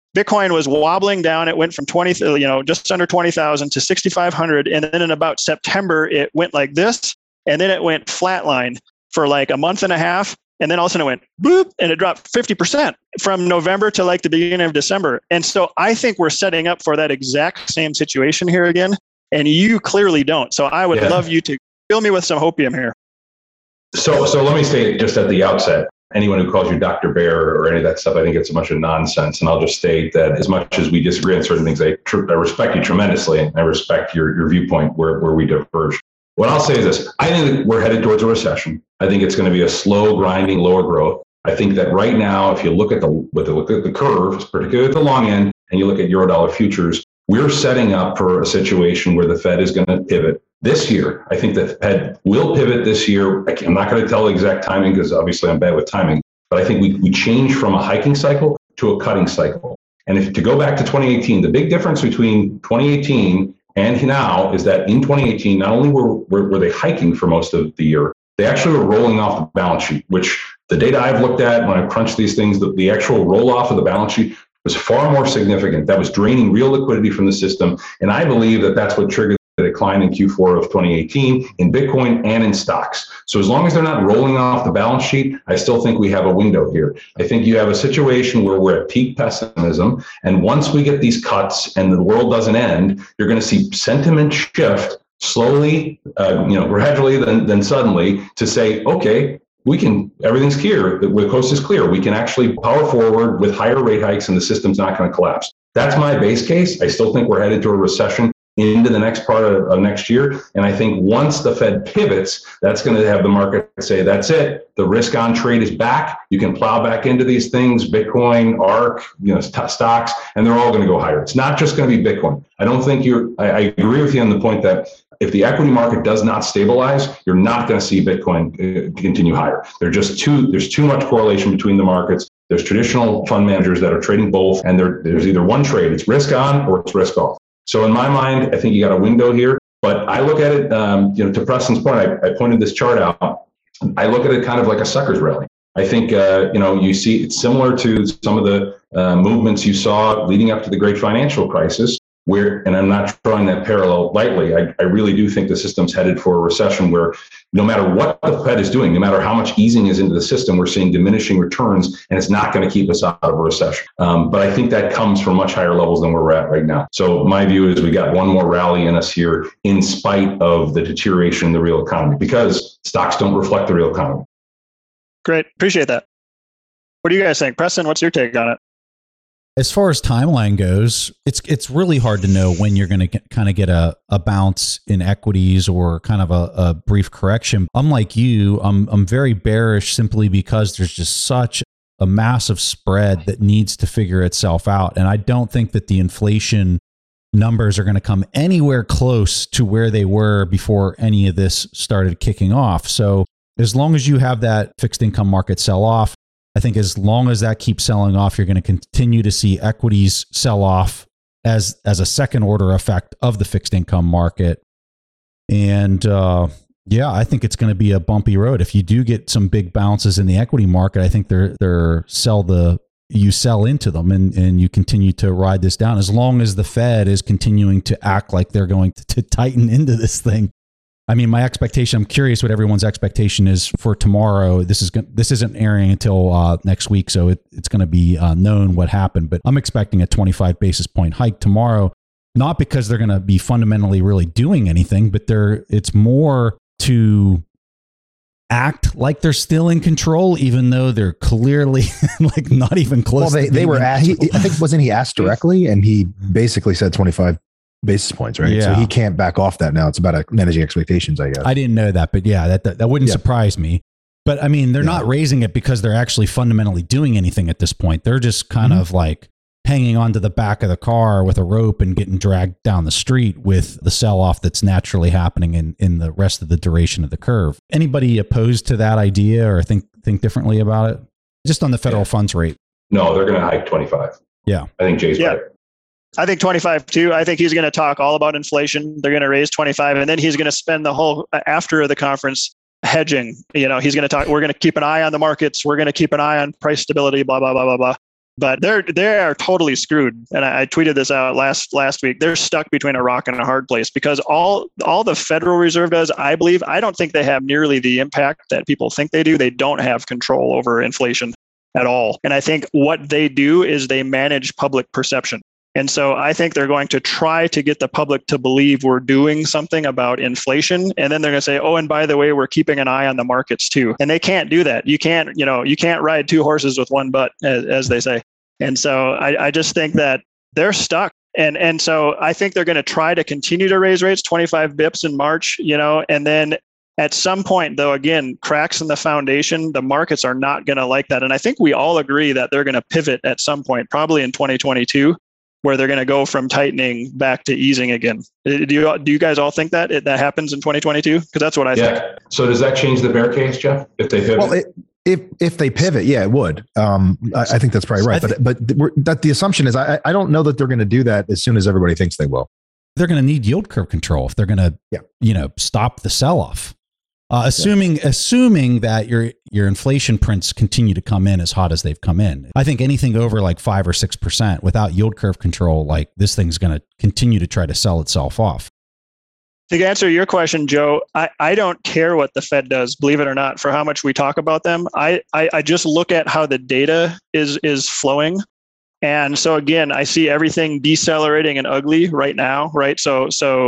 Bitcoin was wobbling down. It went from just under 20,000 to 6,500. And then in about September, it went like this. And then it went flatline for like a month and a half. And then all of a sudden it went boop, and it dropped 50% from November to like the beginning of December. And so I think we're setting up for that exact same situation here again. And you clearly don't. So I would love you to fill me with some hopium here. So let me say just at the outset, anyone who calls you Dr. Bear or any of that stuff, I think it's a bunch of nonsense. And I'll just state that as much as we disagree on certain things, I respect you tremendously, and I respect your viewpoint where we diverge. What I'll say is this. I think that we're headed towards a recession. I think it's going to be a slow, grinding, lower growth. I think that right now, if you look at the curve, particularly at the long end, and you look at Eurodollar futures, we're setting up for a situation where the Fed is going to pivot this year. I think the Fed will pivot this year. I'm not going to tell the exact timing because obviously I'm bad with timing, but I think we change from a hiking cycle to a cutting cycle. And if to go back to 2018, the big difference between 2018 and now is that in 2018, not only were they hiking for most of the year, they actually were rolling off the balance sheet, which the data I've looked at when I've crunched these things, the actual roll off of the balance sheet was far more significant. That was draining real liquidity from the system. And I believe that that's what triggered the decline in Q4 of 2018 in Bitcoin and in stocks. So as long as they're not rolling off the balance sheet, I still think we have a window here. I think you have a situation where we're at peak pessimism. And once we get these cuts and the world doesn't end, you're going to see sentiment shift slowly, gradually, then suddenly to say, okay, everything's clear. The coast is clear. We can actually power forward with higher rate hikes and the system's not going to collapse. That's my base case. I still think we're headed to a recession into the next part of next year. And I think once the Fed pivots, that's going to have the market say, that's it. The risk on trade is back. You can plow back into these things, Bitcoin, ARK, stocks, and they're all going to go higher. It's not just going to be Bitcoin. I agree with you on the point that if the equity market does not stabilize, you're not going to see Bitcoin continue higher. There's too much correlation between the markets. There's traditional fund managers that are trading both, and there's either one trade, it's risk on or it's risk off. So in my mind, I think you got a window here. But I look at it, to Preston's point, I pointed this chart out. I look at it kind of like a suckers rally. I think, you see it's similar to some of the movements you saw leading up to the great financial crisis, and I'm not drawing that parallel lightly. I really do think the system's headed for a recession where no matter what the Fed is doing, no matter how much easing is into the system, we're seeing diminishing returns, and it's not going to keep us out of a recession. But I think that comes from much higher levels than where we're at right now. So my view is we got one more rally in us here in spite of the deterioration in the real economy, because stocks don't reflect the real economy. Great. Appreciate that. What do you guys think? Preston, what's your take on it? As far as timeline goes, it's really hard to know when you're going to kind of get a bounce in equities or kind of a brief correction. Unlike you, I'm very bearish simply because there's just such a massive spread that needs to figure itself out. And I don't think that the inflation numbers are going to come anywhere close to where they were before any of this started kicking off. So as long as you have that fixed income market sell off, I think as long as that keeps selling off, you're going to continue to see equities sell off as a second order effect of the fixed income market. And I think it's going to be a bumpy road. If you do get some big bounces in the equity market, I think you sell into them and you continue to ride this down as long as the Fed is continuing to act like they're going to tighten into this thing. I mean, my expectation, I'm curious what everyone's expectation is for tomorrow. This isn't airing until next week, so it's going to be known what happened. But I'm expecting a 25 basis point hike tomorrow, not because they're going to be fundamentally really doing anything, but it's more to act like they're still in control, even though they're clearly like not even close. Well, they were I think, wasn't he asked directly? And he basically said 25 basis points, right? Yeah. So he can't back off that now. It's about managing expectations, I guess. I didn't know that, but yeah, that wouldn't surprise me. But I mean, they're not raising it because they're actually fundamentally doing anything at this point. They're just kind of like hanging onto the back of the car with a rope and getting dragged down the street with the sell-off that's naturally happening in the rest of the duration of the curve. Anybody opposed to that idea or think differently about it? Just on the federal funds rate. No, they're going to hike 25. Yeah. I think Jay's right. I think 25 too. I think he's going to talk all about inflation. They're going to raise 25, and then he's going to spend the whole after the conference hedging. He's going to talk. We're going to keep an eye on the markets. We're going to keep an eye on price stability. Blah blah blah blah blah. But they are totally screwed. And I tweeted this out last week. They're stuck between a rock and a hard place because all the Federal Reserve does, I believe, I don't think they have nearly the impact that people think they do. They don't have control over inflation at all. And I think what they do is they manage public perception. And so I think they're going to try to get the public to believe we're doing something about inflation. And then they're going to say, oh, and by the way, we're keeping an eye on the markets too. And they can't do that. You can't ride two horses with one butt, as they say. And so I just think that they're stuck. And so I think they're going to try to continue to raise rates 25 bips in March, and then at some point, though, again, cracks in the foundation, the markets are not going to like that. And I think we all agree that they're going to pivot at some point, probably in 2022. Where they're going to go from tightening back to easing again. Do you guys all think that happens in 2022? Because that's what I think. So does that change the bear case, Jeff? If they pivot? Well, if they pivot, yeah, it would. I think that's probably right. But the assumption is I don't know that they're going to do that as soon as everybody thinks they will. They're going to need yield curve control if they're going to stop the sell-off. Assuming that your inflation prints continue to come in as hot as they've come in. I think anything over like 5 or 6% without yield curve control, like this thing's going to continue to try to sell itself off. To answer your question, Joe, I don't care what the Fed does, believe it or not, for how much we talk about them. I just look at how the data is flowing. And so again, I see everything decelerating and ugly right now, right? So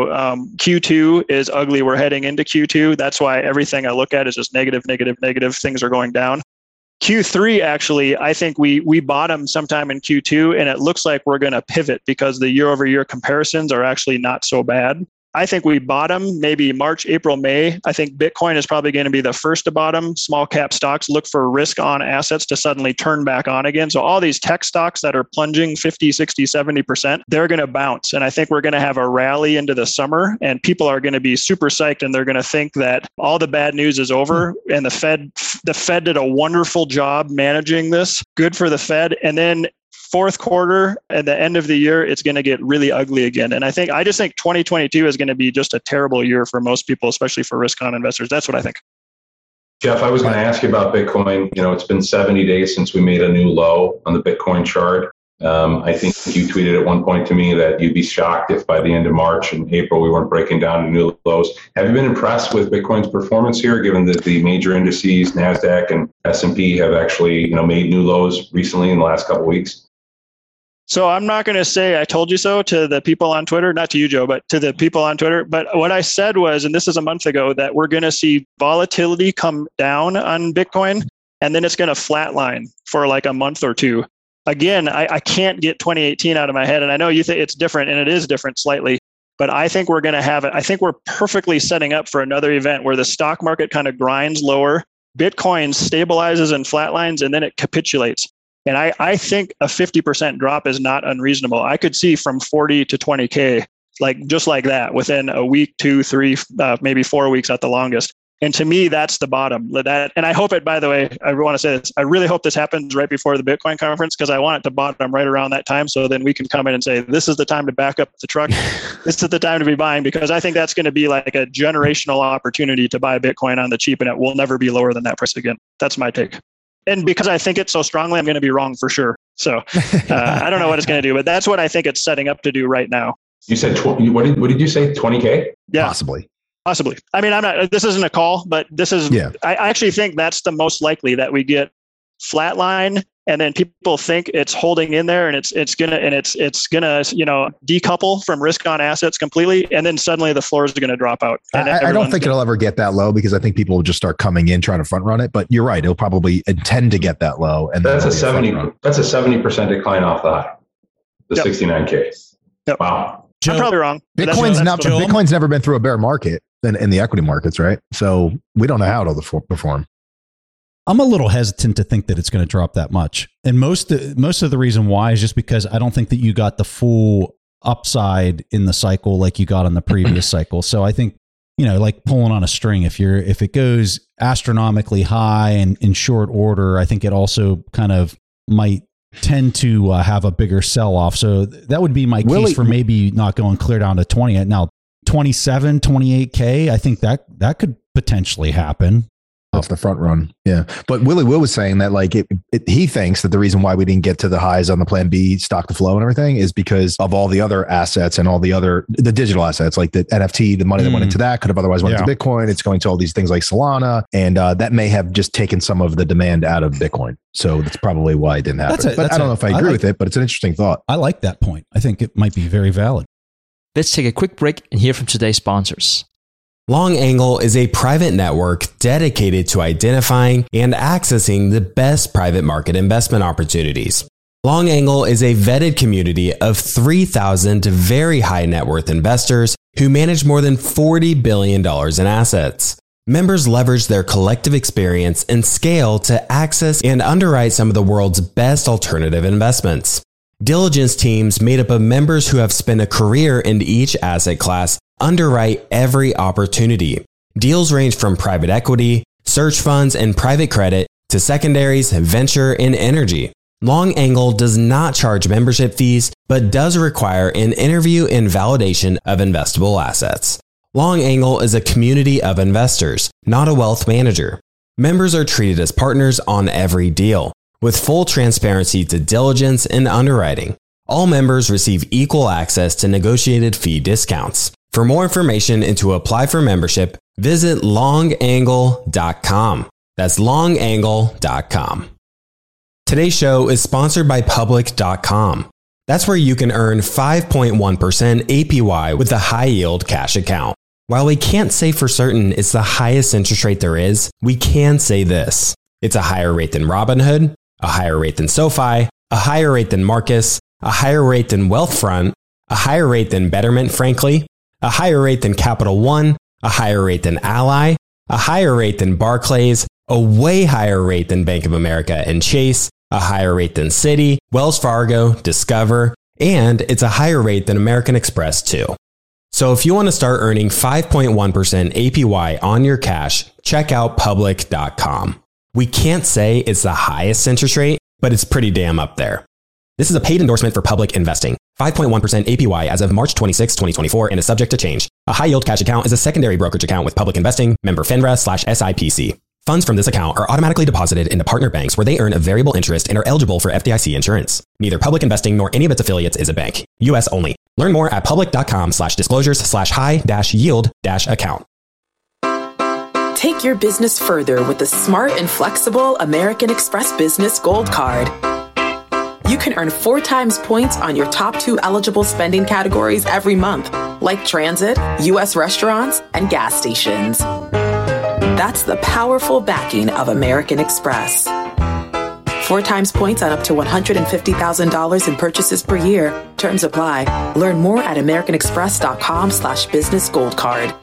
Q2 is ugly. We're heading into Q2. That's why everything I look at is just negative. Things are going down. Q3, actually, I think we bottom sometime in Q2, and it looks like we're going to pivot because the year-over-year comparisons are actually not so bad. I think we bottom maybe March, April, May. I think Bitcoin is probably going to be the first to bottom. Small cap stocks look for risk on assets to suddenly turn back on again. So all these tech stocks that are plunging 50, 60, 70%, they're going to bounce. And I think we're going to have a rally into the summer and people are going to be super psyched and they're going to think that all the bad news is over. And the Fed did a wonderful job managing this. Good for the Fed. And then fourth quarter at the end of the year, it's going to get really ugly again. And I just think 2022 is going to be just a terrible year for most people, especially for risk on investors. That's what I think. Jeff, I was going to ask you about Bitcoin. It's been 70 days since we made a new low on the Bitcoin chart. I think you tweeted at one point to me that you'd be shocked if by the end of March and April we weren't breaking down to new lows. Have you been impressed with Bitcoin's performance here, given that the major indices, NASDAQ and S&P, have actually made new lows recently in the last couple of weeks? So I'm not going to say I told you so to the people on Twitter, not to you, Joe, but to the people on Twitter. But what I said was, and this is a month ago, that we're going to see volatility come down on Bitcoin, and then it's going to flatline for like a month or two. Again, I can't get 2018 out of my head, and I know you think it's different, and it is different slightly, but I think we're going to have it. I think we're perfectly setting up for another event where the stock market kind of grinds lower, Bitcoin stabilizes and flatlines, and then it capitulates. And I think a 50% drop is not unreasonable. I could see from 40 to 20K, just like that, within a week, 2, 3, maybe 4 weeks at the longest. And to me, that's the bottom. And I hope it, by the way, I want to say this, I really hope this happens right before the Bitcoin conference because I want it to bottom right around that time so then we can come in and say, this is the time to back up the truck. This is the time to be buying because I think that's going to be like a generational opportunity to buy Bitcoin on the cheap and it will never be lower than that price again. That's my take. And because I think it so strongly, I'm going to be wrong for sure. So I don't know what it's going to do, but that's what I think it's setting up to do right now. You said, what did you say? 20K? Yeah. Possibly. I mean, this isn't a call, but this is, I actually think that's the most likely that we get flatline and then people think it's holding in there and it's gonna decouple from risk on assets completely. And then suddenly the floors are going to drop out. I don't think it'll ever get that low because I think people will just start coming in trying to front run it. But you're right. It'll probably intend to get that low. And that's a 70% decline off the high, the 69K. Yep. Wow. Joe, I'm probably wrong. Bitcoin's never been through a bear market in the equity markets, right? So we don't know how it'll perform. I'm a little hesitant to think that it's going to drop that much. And most of the reason why is just because I don't think that you got the full upside in the cycle like you got on the previous cycle. So I think, like pulling on a string, if it goes astronomically high and in short order, I think it also kind of might tend to have a bigger sell-off. So that would be my case for maybe not going clear down to 20. Now, 27, 28K, I think that could potentially happen. off the front run. Yeah. But Willie Will was saying that like he thinks that the reason why we didn't get to the highs on the plan B stock to flow and everything is because of all the other assets and all the digital assets, like the NFT, the money that went into that could have otherwise went to Bitcoin. It's going to all these things like Solana. And that may have just taken some of the demand out of Bitcoin. So that's probably why it didn't happen. But I don't know if I agree with it, but it's an interesting thought. I like that point. I think it might be very valid. Let's take a quick break and hear from today's sponsors. LongAngle is a private network dedicated to identifying and accessing the best private market investment opportunities. LongAngle is a vetted community of 3,000 very high net worth investors who manage more than $40 billion in assets. Members leverage their collective experience and scale to access and underwrite some of the world's best alternative investments. Diligence teams made up of members who have spent a career in each asset class underwrite every opportunity. Deals range from private equity, search funds, and private credit to secondaries, venture, and energy. LongAngle does not charge membership fees, but does require an interview and validation of investable assets. LongAngle is a community of investors, not a wealth manager. Members are treated as partners on every deal, with full transparency to diligence and underwriting. All members receive equal access to negotiated fee discounts. For more information and to apply for membership, visit longangle.com. That's longangle.com. Today's show is sponsored by public.com. That's where you can earn 5.1% APY with a high yield cash account. While we can't say for certain it's the highest interest rate there is, we can say this. It's a higher rate than Robinhood, a higher rate than SoFi, a higher rate than Marcus, a higher rate than Wealthfront, a higher rate than Betterment, frankly, a higher rate than Capital One, a higher rate than Ally, a higher rate than Barclays, a way higher rate than Bank of America and Chase, a higher rate than Citi, Wells Fargo, Discover, and it's a higher rate than American Express too. So if you want to start earning 5.1% APY on your cash, check out public.com. We can't say it's the highest interest rate, but it's pretty damn up there. This is a paid endorsement for Public Investing. 5.1% APY as of March 26, 2024 and is subject to change. A high yield cash account is a secondary brokerage account with Public Investing, member FINRA/SIPC. Funds from this account are automatically deposited into partner banks where they earn a variable interest and are eligible for FDIC insurance. Neither Public Investing nor any of its affiliates is a bank. U.S. only. Learn more at public.com/disclosures/high-yield-account. Take your business further with the smart and flexible American Express Business Gold Card. You can earn 4 times points on your top 2 eligible spending categories every month, like transit, U.S. restaurants, and gas stations. That's the powerful backing of American Express. 4 times points on up to $150,000 in purchases per year. Terms apply. Learn more at americanexpress.com/business gold card.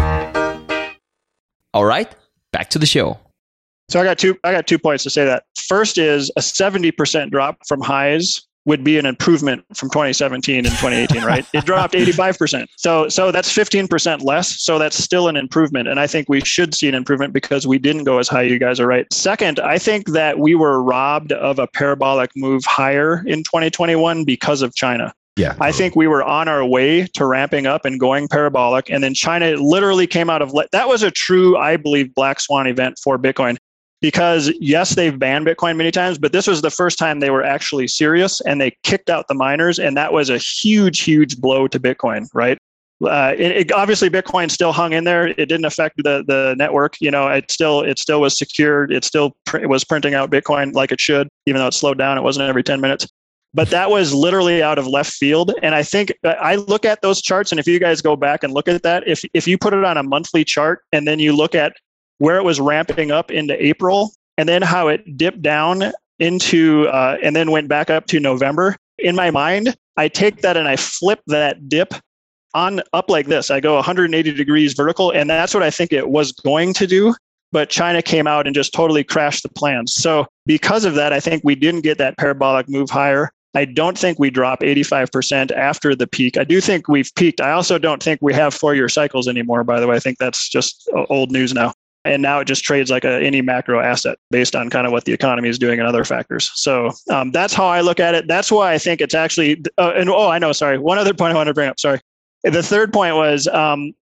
All right, back to the show. So I got 2 points to say that. First is a 70% drop from highs would be an improvement from 2017 and 2018, right? It dropped 85%. So that's 15% less. So that's still an improvement. And I think we should see an improvement because we didn't go as high. You guys are right. Second, I think that we were robbed of a parabolic move higher in 2021 because of China. Yeah, I think we were on our way to ramping up and going parabolic. And then China literally came out of that was a true, I believe, black swan event for Bitcoin. Because yes, they've banned Bitcoin many times, but this was the first time they were actually serious and they kicked out the miners. And that was a huge, huge blow to Bitcoin, right? Obviously, Bitcoin still hung in there. It didn't affect the network. You know, it still was secured. It still was printing out Bitcoin like it should, even though it slowed down. It wasn't every 10 minutes. But that was literally out of left field. And I think I look at those charts. And if you guys go back and look at that, if you put it on a monthly chart and then you look at where it was ramping up into April, and then how it dipped down into, and then went back up to November. In my mind, I take that and I flip that dip on up like this. I go 180 degrees vertical, and that's what I think it was going to do. But China came out and just totally crashed the plans. So because of that, I think we didn't get that parabolic move higher. I don't think we drop 85% after the peak. I do think we've peaked. I also don't think we have 4-year cycles anymore, by the way. I think that's just old news now. And now it just trades like any macro asset based on kind of what the economy is doing and other factors. So that's how I look at it. That's why I think it's actually, one other point I want to bring up. Sorry. The third point was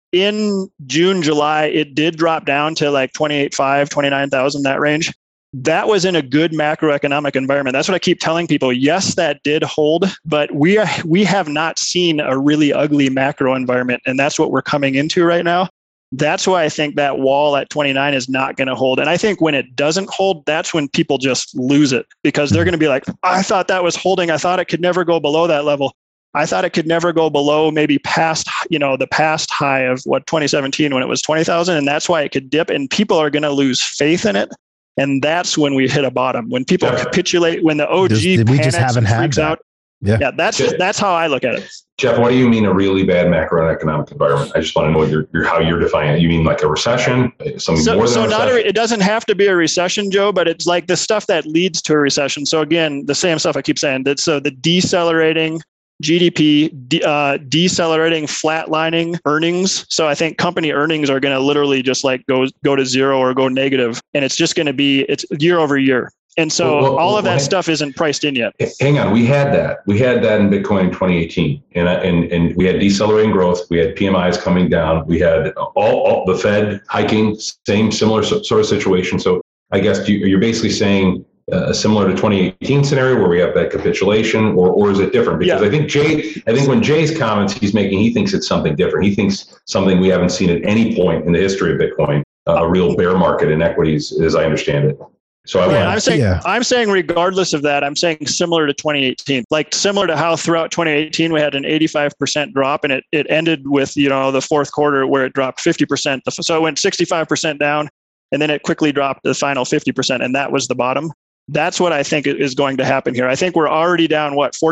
in June, July, it did drop down to like 28.5, 29,000, that range. That was in a good macroeconomic environment. That's what I keep telling people. Yes, that did hold, but we have not seen a really ugly macro environment, and that's what we're coming into right now. That's why I think that wall at 29 is not going to hold. And I think when it doesn't hold, that's when people just lose it, because they're going to be like, I thought that was holding. I thought it could never go below that level. I thought it could never go below maybe past, the past high of 2017 when it was 20,000. And that's why it could dip, and people are going to lose faith in it. And that's when we hit a bottom, when people capitulate, when the OG we just haven't had freaks that. out. Yeah, that's how I look at it. Jeff, what do you mean a really bad macroeconomic environment? I just want to know how you're defining it. You mean like a recession? Something more than a recession? It doesn't have to be a recession, Joe, but it's like the stuff that leads to a recession. So again, the same stuff I keep saying. So the decelerating GDP, decelerating, flatlining earnings. So I think company earnings are going to literally just like go to zero or go negative, and it's just going to be year over year. And so all of that stuff isn't priced in yet. Hang on, we had that in Bitcoin in 2018, and we had decelerating growth. We had PMIs coming down. We had all the Fed hiking, similar sort of situation. So I guess you're basically saying similar to 2018 scenario where we have that capitulation, or is it different? Because I think when Jay's comments he thinks it's something different. He thinks something we haven't seen at any point in the history of Bitcoin, a real bear market in equities, as I understand it. So I'm saying regardless of that, I'm saying similar to 2018, like similar to how throughout 2018 we had an 85% drop, and it ended with the fourth quarter where it dropped 50%. So it went 65% down, and then it quickly dropped the final 50%, and that was the bottom. That's what I think is going to happen here. I think we're already down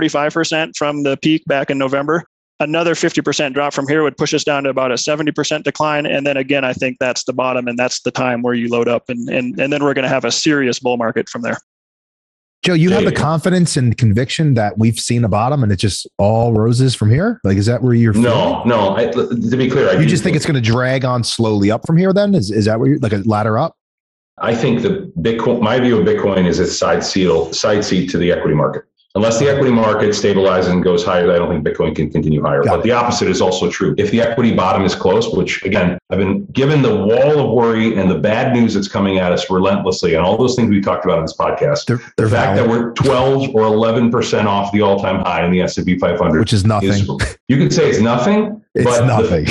45% from the peak back in November. Another 50% drop from here would push us down to about a 70% decline. And then again, I think that's the bottom, and that's the time where you load up, and then we're going to have a serious bull market from there. Joe, you have the confidence and conviction that we've seen a bottom and it's just all roses from here? Like, is that where you're feeling? No. To be clear, you just think it's going to drag on slowly up from here then? Is that where you're like a ladder up? I think my view of Bitcoin is it's side seat to the equity market. Unless the equity market stabilizes and goes higher, I don't think Bitcoin can continue higher. But the opposite is also true. If the equity bottom is close, which again, I've been given the wall of worry and the bad news that's coming at us relentlessly, and all those things we talked about in this podcast, the fact that we're 12 or 11% off the all-time high in the S&P 500, which is nothing. You could say it's nothing. It's nothing.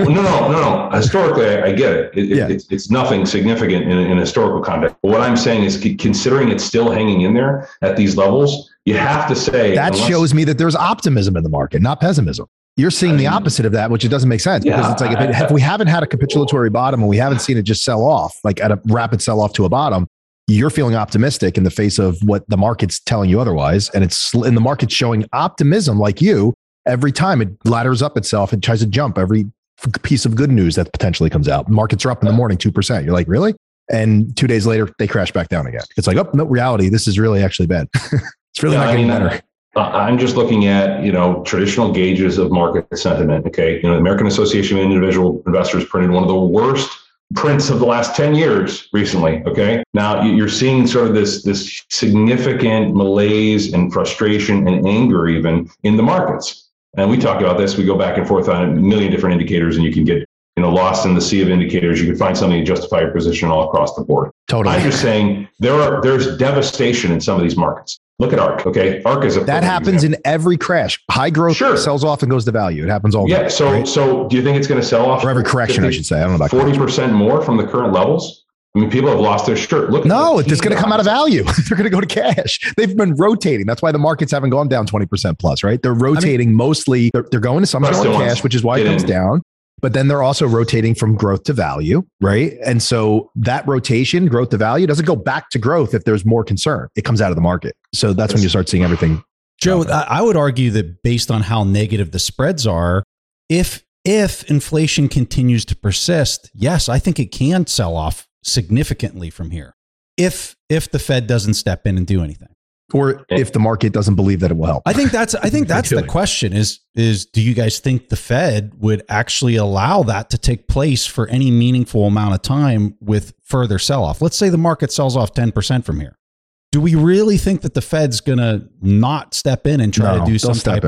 No. Historically, I get it. It's nothing significant in historical context. But what I'm saying is, considering it's still hanging in there at these levels, you have to say that shows me that there's optimism in the market, not pessimism. You're seeing the opposite of that, which it doesn't make sense because it's like if we haven't had a capitulatory bottom and we haven't seen it just sell off, like at a rapid sell off to a bottom, you're feeling optimistic in the face of what the market's telling you otherwise. And the market's showing optimism like you. Every time it ladders up itself, it tries to jump every piece of good news that potentially comes out. Markets are up in the morning, 2%. You're like, really? And 2 days later, they crash back down again. It's like, oh, no, reality. This is really actually bad. It's really not getting better. I'm just looking at, traditional gauges of market sentiment. Okay. The American Association of Individual Investors printed one of the worst prints of the last 10 years recently. Okay. Now you're seeing sort of this significant malaise and frustration and anger even in the markets. And we talk about this. We go back and forth on a million different indicators, and you can get lost in the sea of indicators. You can find something to justify your position all across the board. Totally. I'm just saying there's devastation in some of these markets. Look at ARK. Okay, ARK is that happens in every crash. High growth sells off and goes to value. It happens all the time. So do you think it's going to sell off? For every correction, I should say. I don't know about 40% more from the current levels. I mean, people have lost their shirt. Look, it's going to come out of value. They're going to go to cash. They've been rotating. That's why the markets haven't gone down 20% plus, right? They're rotating mostly. They're going to some going to cash, which is why it comes down. But then they're also rotating from growth to value, right? And so that rotation, growth to value, doesn't go back to growth if there's more concern. It comes out of the market. So that's when you start seeing everything. Joe, I would argue that based on how negative the spreads are, if inflation continues to persist, yes, I think it can sell off significantly from here. If the Fed doesn't step in and do anything. Or if the market doesn't believe that it will help. I think that's the question is do you guys think the Fed would actually allow that to take place for any meaningful amount of time with further sell-off? Let's say the market sells off 10% from here. Do we really think that the Fed's going to not step in and try to do some type of...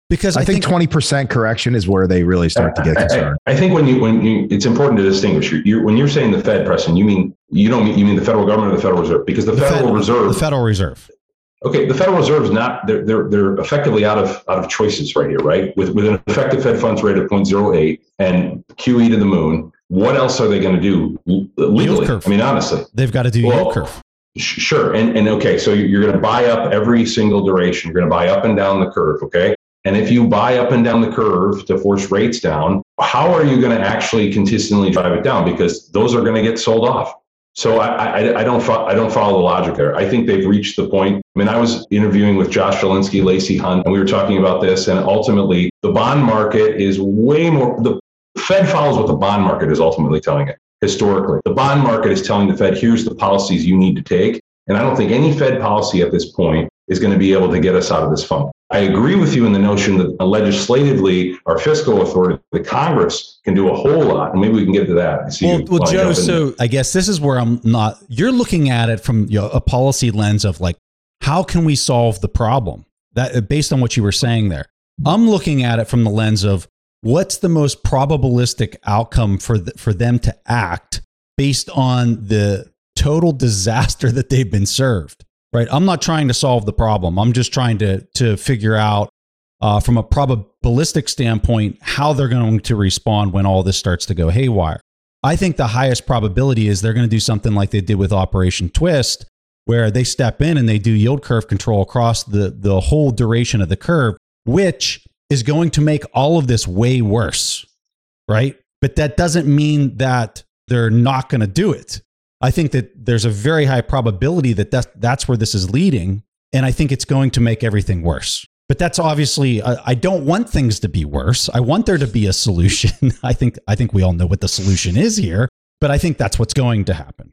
Because I think 20% correction is where they really start to get concerned. I think when you, it's important to distinguish. When you're saying the Fed, Preston, you mean the federal government or the Federal Reserve? Because the Federal Reserve. Okay, the Federal Reserve is not. They're effectively out of choices right here, right? With an effective Fed funds rate of 0.08 and QE to the moon. What else are they going to do legally? I mean, honestly, they've got to do yield curve. Sure, and okay, so you're going to buy up every single duration. You're going to buy up and down the curve, okay? And if you buy up and down the curve to force rates down, how are you going to actually consistently drive it down? Because those are going to get sold off. So I don't follow the logic there. I think they've reached the point. I mean, I was interviewing with Josh Zielinski, Lacey Hunt, and we were talking about this. And ultimately, the bond market is way more. The Fed follows what the bond market is ultimately telling it. Historically, the bond market is telling the Fed, here's the policies you need to take. And I don't think any Fed policy at this point is going to be able to get us out of this funk. I agree with you in the notion that legislatively, our fiscal authority, the Congress, can do a whole lot. And maybe we can get to that. Well, Joe, so I guess this is where I'm not, you're looking at it from a policy lens of like, how can we solve the problem? That based on what you were saying there. I'm looking at it from the lens of what's the most probabilistic outcome for them to act based on the total disaster that they've been served. Right. I'm not trying to solve the problem. I'm just trying to figure out from a probabilistic standpoint how they're going to respond when all this starts to go haywire. I think the highest probability is they're going to do something like they did with Operation Twist, where they step in and they do yield curve control across the whole duration of the curve, which is going to make all of this way worse. Right. But that doesn't mean that they're not going to do it. I think that there's a very high probability that that's where this is leading. And I think it's going to make everything worse. But that's obviously, I don't want things to be worse. I want there to be a solution. I think we all know what the solution is here, but I think that's what's going to happen.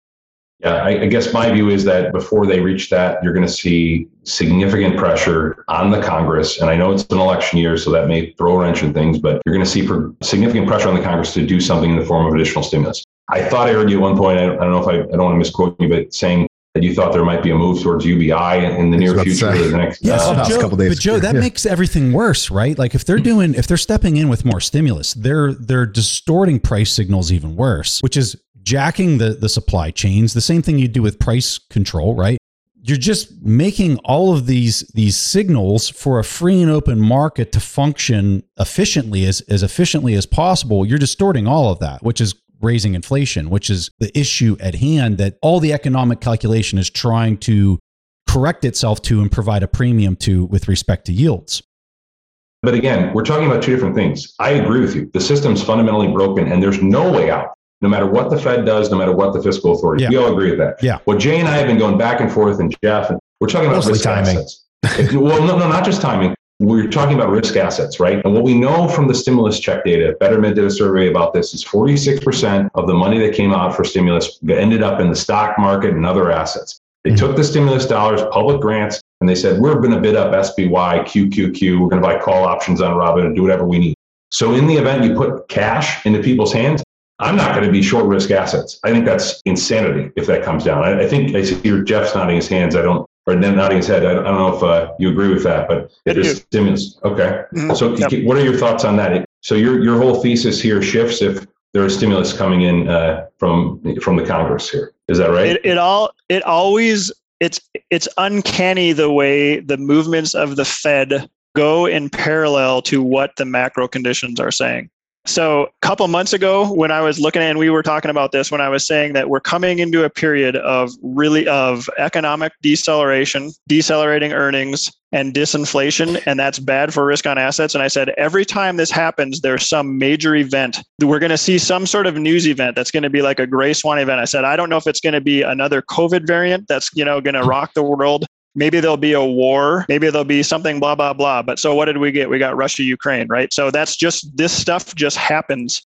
Yeah, I guess my view is that before they reach that, you're going to see significant pressure on the Congress. And I know it's an election year, so that may throw a wrench in things, but you're going to see significant pressure on the Congress to do something in the form of additional stimulus. I thought I heard you at one point, I don't know if I don't want to misquote you, but saying that you thought there might be a move towards UBI in the near future or the next couple days. But Joe, that makes everything worse, right? Like if they're stepping in with more stimulus, they're distorting price signals even worse, which is jacking the supply chains, the same thing you do with price control, right? You're just making all of these signals for a free and open market to function efficiently as efficiently as possible. You're distorting all of that, which is raising inflation, which is the issue at hand that all the economic calculation is trying to correct itself to and provide a premium to with respect to yields. But again, we're talking about two different things. I agree with you. The system's fundamentally broken and there's no way out. No matter what the Fed does, no matter what the fiscal authority, we all agree with that. Yeah. What Jay and I have been going back and forth, and Jeff, and we're talking about risk assets. Well, no, not just timing. We're talking about risk assets, right? And what we know from the stimulus check data, Betterment did a survey about this, is 46% of the money that came out for stimulus ended up in the stock market and other assets. They took the stimulus dollars, public grants, and they said, we're going to bid up SPY, QQQ, we're going to buy call options on Robinhood and do whatever we need. So in the event you put cash into people's hands, I'm not going to be short risk assets. I think that's insanity if that comes down. I think I see Jeff's nodding his hands. Nodding his head. I don't know if you agree with that, but it is stimulus. Okay. Mm-hmm. So what are your thoughts on that? So your whole thesis here shifts if there is stimulus coming in from the Congress here. Is that right? It's uncanny the way the movements of the Fed go in parallel to what the macro conditions are saying. So a couple months ago when I was looking at, and we were talking about this, when I was saying that we're coming into a period of economic deceleration, decelerating earnings and disinflation, and that's bad for risk on assets. And I said, every time this happens, there's some major event. We're going to see some sort of news event that's going to be like a gray swan event. I said, I don't know if it's going to be another COVID variant that's, going to rock the world. Maybe there'll be a war. Maybe there'll be something, blah, blah, blah. But so what did we get? We got Russia, Ukraine, right? So this stuff just happens.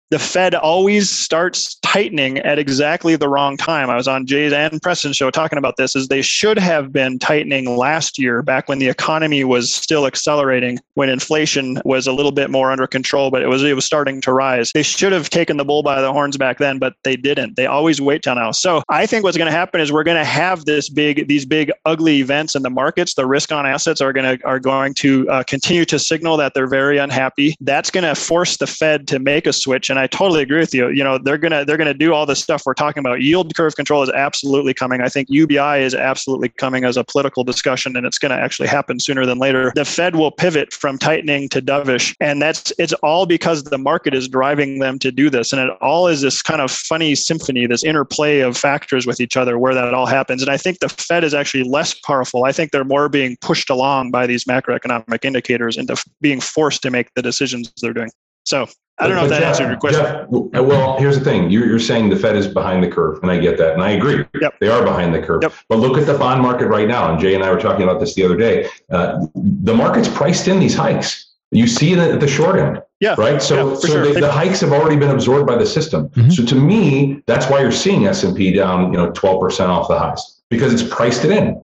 the Fed always starts tightening at exactly the wrong time. I was on Jay's and Preston's show talking about this, is they should have been tightening last year, back when the economy was still accelerating, when inflation was a little bit more under control, but it was starting to rise. They should have taken the bull by the horns back then, but they didn't. They always wait till now. So I think what's going to happen is we're going to have these big ugly events in the markets. The risk on assets are going to continue to signal that they're very unhappy. That's going to force the Fed to make a switch. And I totally agree with you. They're gonna do all the stuff we're talking about. Yield curve control is absolutely coming. I think UBI is absolutely coming as a political discussion, and it's going to actually happen sooner than later. The Fed will pivot from tightening to dovish, and it's all because the market is driving them to do this. And it all is this kind of funny symphony, this interplay of factors with each other where that all happens. And I think the Fed is actually less powerful. I think they're more being pushed along by these macroeconomic indicators into being forced to make the decisions they're doing. So I don't know if that answered your question. Jeff, well, here's the thing. You're saying the Fed is behind the curve, and I get that, and I agree. Yep. They are behind the curve. Yep. But look at the bond market right now, and Jay and I were talking about this the other day. The market's priced in these hikes. You see it at the short end. Yeah. Right. So the hikes have already been absorbed by the system. Mm-hmm. So to me, that's why you're seeing S&P down, 12% off the highs, because it's priced it in.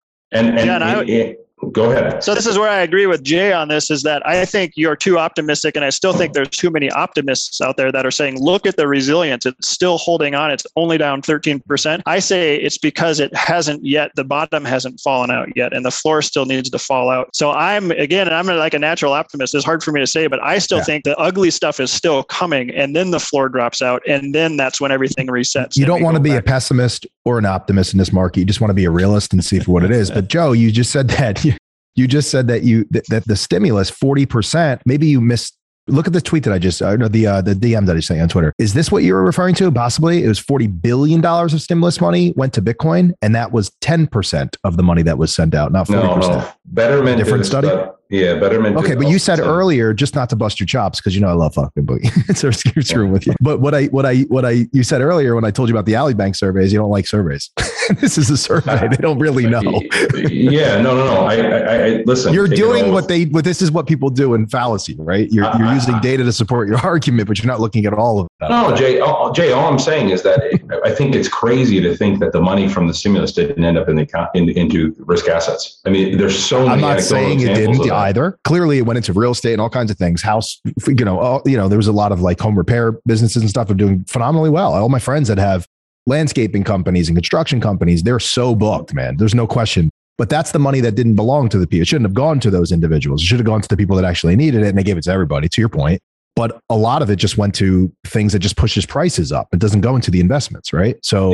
Go ahead. So this is where I agree with Jay on this, is that I think you're too optimistic, and I still think there's too many optimists out there that are saying, look at the resilience. It's still holding on. It's only down 13%. I say it's because it hasn't yet, the bottom hasn't fallen out yet, and the floor still needs to fall out. So I'm like a natural optimist. It's hard for me to say, but I still think the ugly stuff is still coming, and then the floor drops out, and then that's when everything resets. You don't want to be a pessimist or an optimist in this market. You just want to be a realist and see for what it is. But Joe, you just said that that the stimulus 40%. Maybe you missed. Look at the tweet that I just the DM that I sent on Twitter. Is this what you were referring to? Possibly, it was $40 billion of stimulus money went to Bitcoin, and that was 10% of the money that was sent out, not 40%. No. Betterment. Different study. Betterment. Okay, but you said earlier, just not to bust your chops, because I love fucking boogie. So screwing with you. But you said earlier when I told you about the Ally Bank surveys, you don't like surveys. This is a survey; they don't really know. Yeah, no. I listen. You're doing this is what people do in fallacy, right? You're using data to support your argument, but you're not looking at all of that. No, Jay. All I'm saying is that I think it's crazy to think that the money from the stimulus didn't end up into risk assets. I mean, there's so many. I'm not saying it didn't either. Clearly, it went into real estate and all kinds of things. House, there was a lot of like home repair businesses and stuff are doing phenomenally well. All my friends that have landscaping companies and construction companies, they're so booked, man. There's no question. But that's the money that didn't belong to the people. It shouldn't have gone to those individuals. It should have gone to the people that actually needed it, and they gave it to everybody, to your point. But a lot of it just went to things that just pushes prices up. It doesn't go into the investments, right? So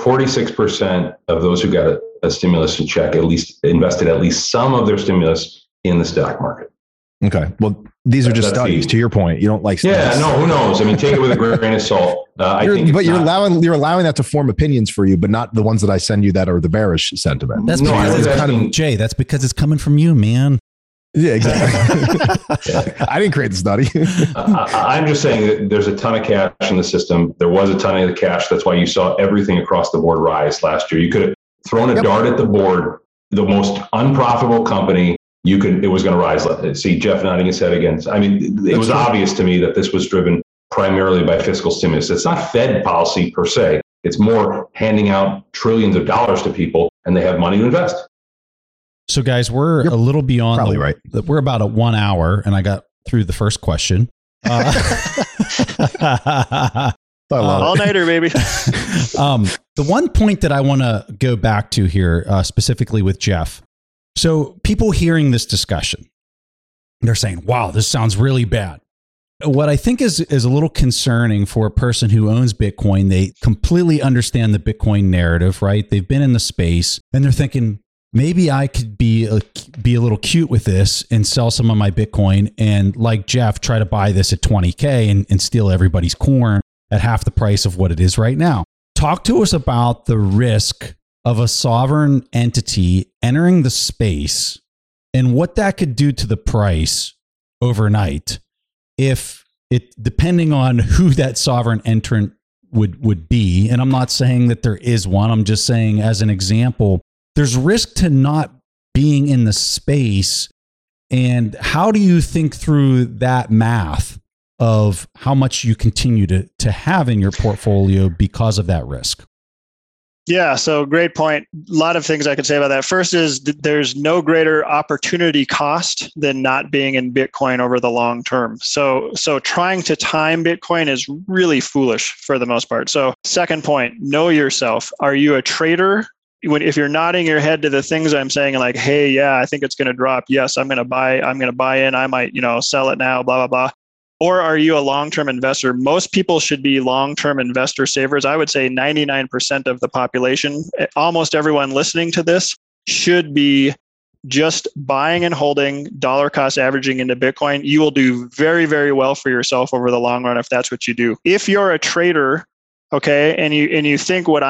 46% of those who got a stimulus check at least invested at least some of their stimulus in the stock market. Okay. Well, these are just studies. To your point, you don't like studies. Yeah, no, who knows? I mean, take it with a grain of salt. You're allowing that to form opinions for you, but not the ones that I send you that are the bearish sentiment. That's Jay. That's because it's coming from you, man. Yeah, exactly. I didn't create the study. I'm just saying that there's a ton of cash in the system. There was a ton of the cash. That's why you saw everything across the board rise last year. You could have thrown a dart at the board. The most unprofitable company, it was going to rise. See Jeff nodding his head again. I mean, it was obvious to me that this was driven primarily by fiscal stimulus. It's not Fed policy per se. It's more handing out trillions of dollars to people, and they have money to invest. So, guys, we're a little beyond. Probably right. We're about at 1 hour, and I got through the first question. All-nighter, baby. The one point that I want to go back to here, specifically with Jeff. So, people hearing this discussion, they're saying, "Wow, this sounds really bad." What I think is a little concerning for a person who owns Bitcoin. They completely understand the Bitcoin narrative, right? They've been in the space, and they're thinking, maybe I could be a little cute with this and sell some of my Bitcoin, and like Jeff, try to buy this at 20K and steal everybody's corn at half the price of what it is right now. Talk to us about the risk of a sovereign entity entering the space and what that could do to the price overnight, if it, depending on who that sovereign entrant would be. And I'm not saying that there is one. I'm just saying, as an example, there's risk to not being in the space. And how do you think through that math of how much you continue to have in your portfolio because of that risk? Yeah, so great point. A lot of things I could say about that. First is there's no greater opportunity cost than not being in Bitcoin over the long term. So trying to time Bitcoin is really foolish for the most part. So second point, know yourself. Are you a trader? If you're nodding your head to the things I'm saying, like, hey, yeah, I think it's going to drop. Yes, I'm going to buy in. I might, sell it now, blah, blah, blah. Or are you a long-term investor? Most people should be long-term investor savers. I would say 99% of the population, almost everyone listening to this, should be just buying and holding, dollar cost averaging into Bitcoin. You will do very, very well for yourself over the long run if that's what you do. If you're a trader, okay, and you think what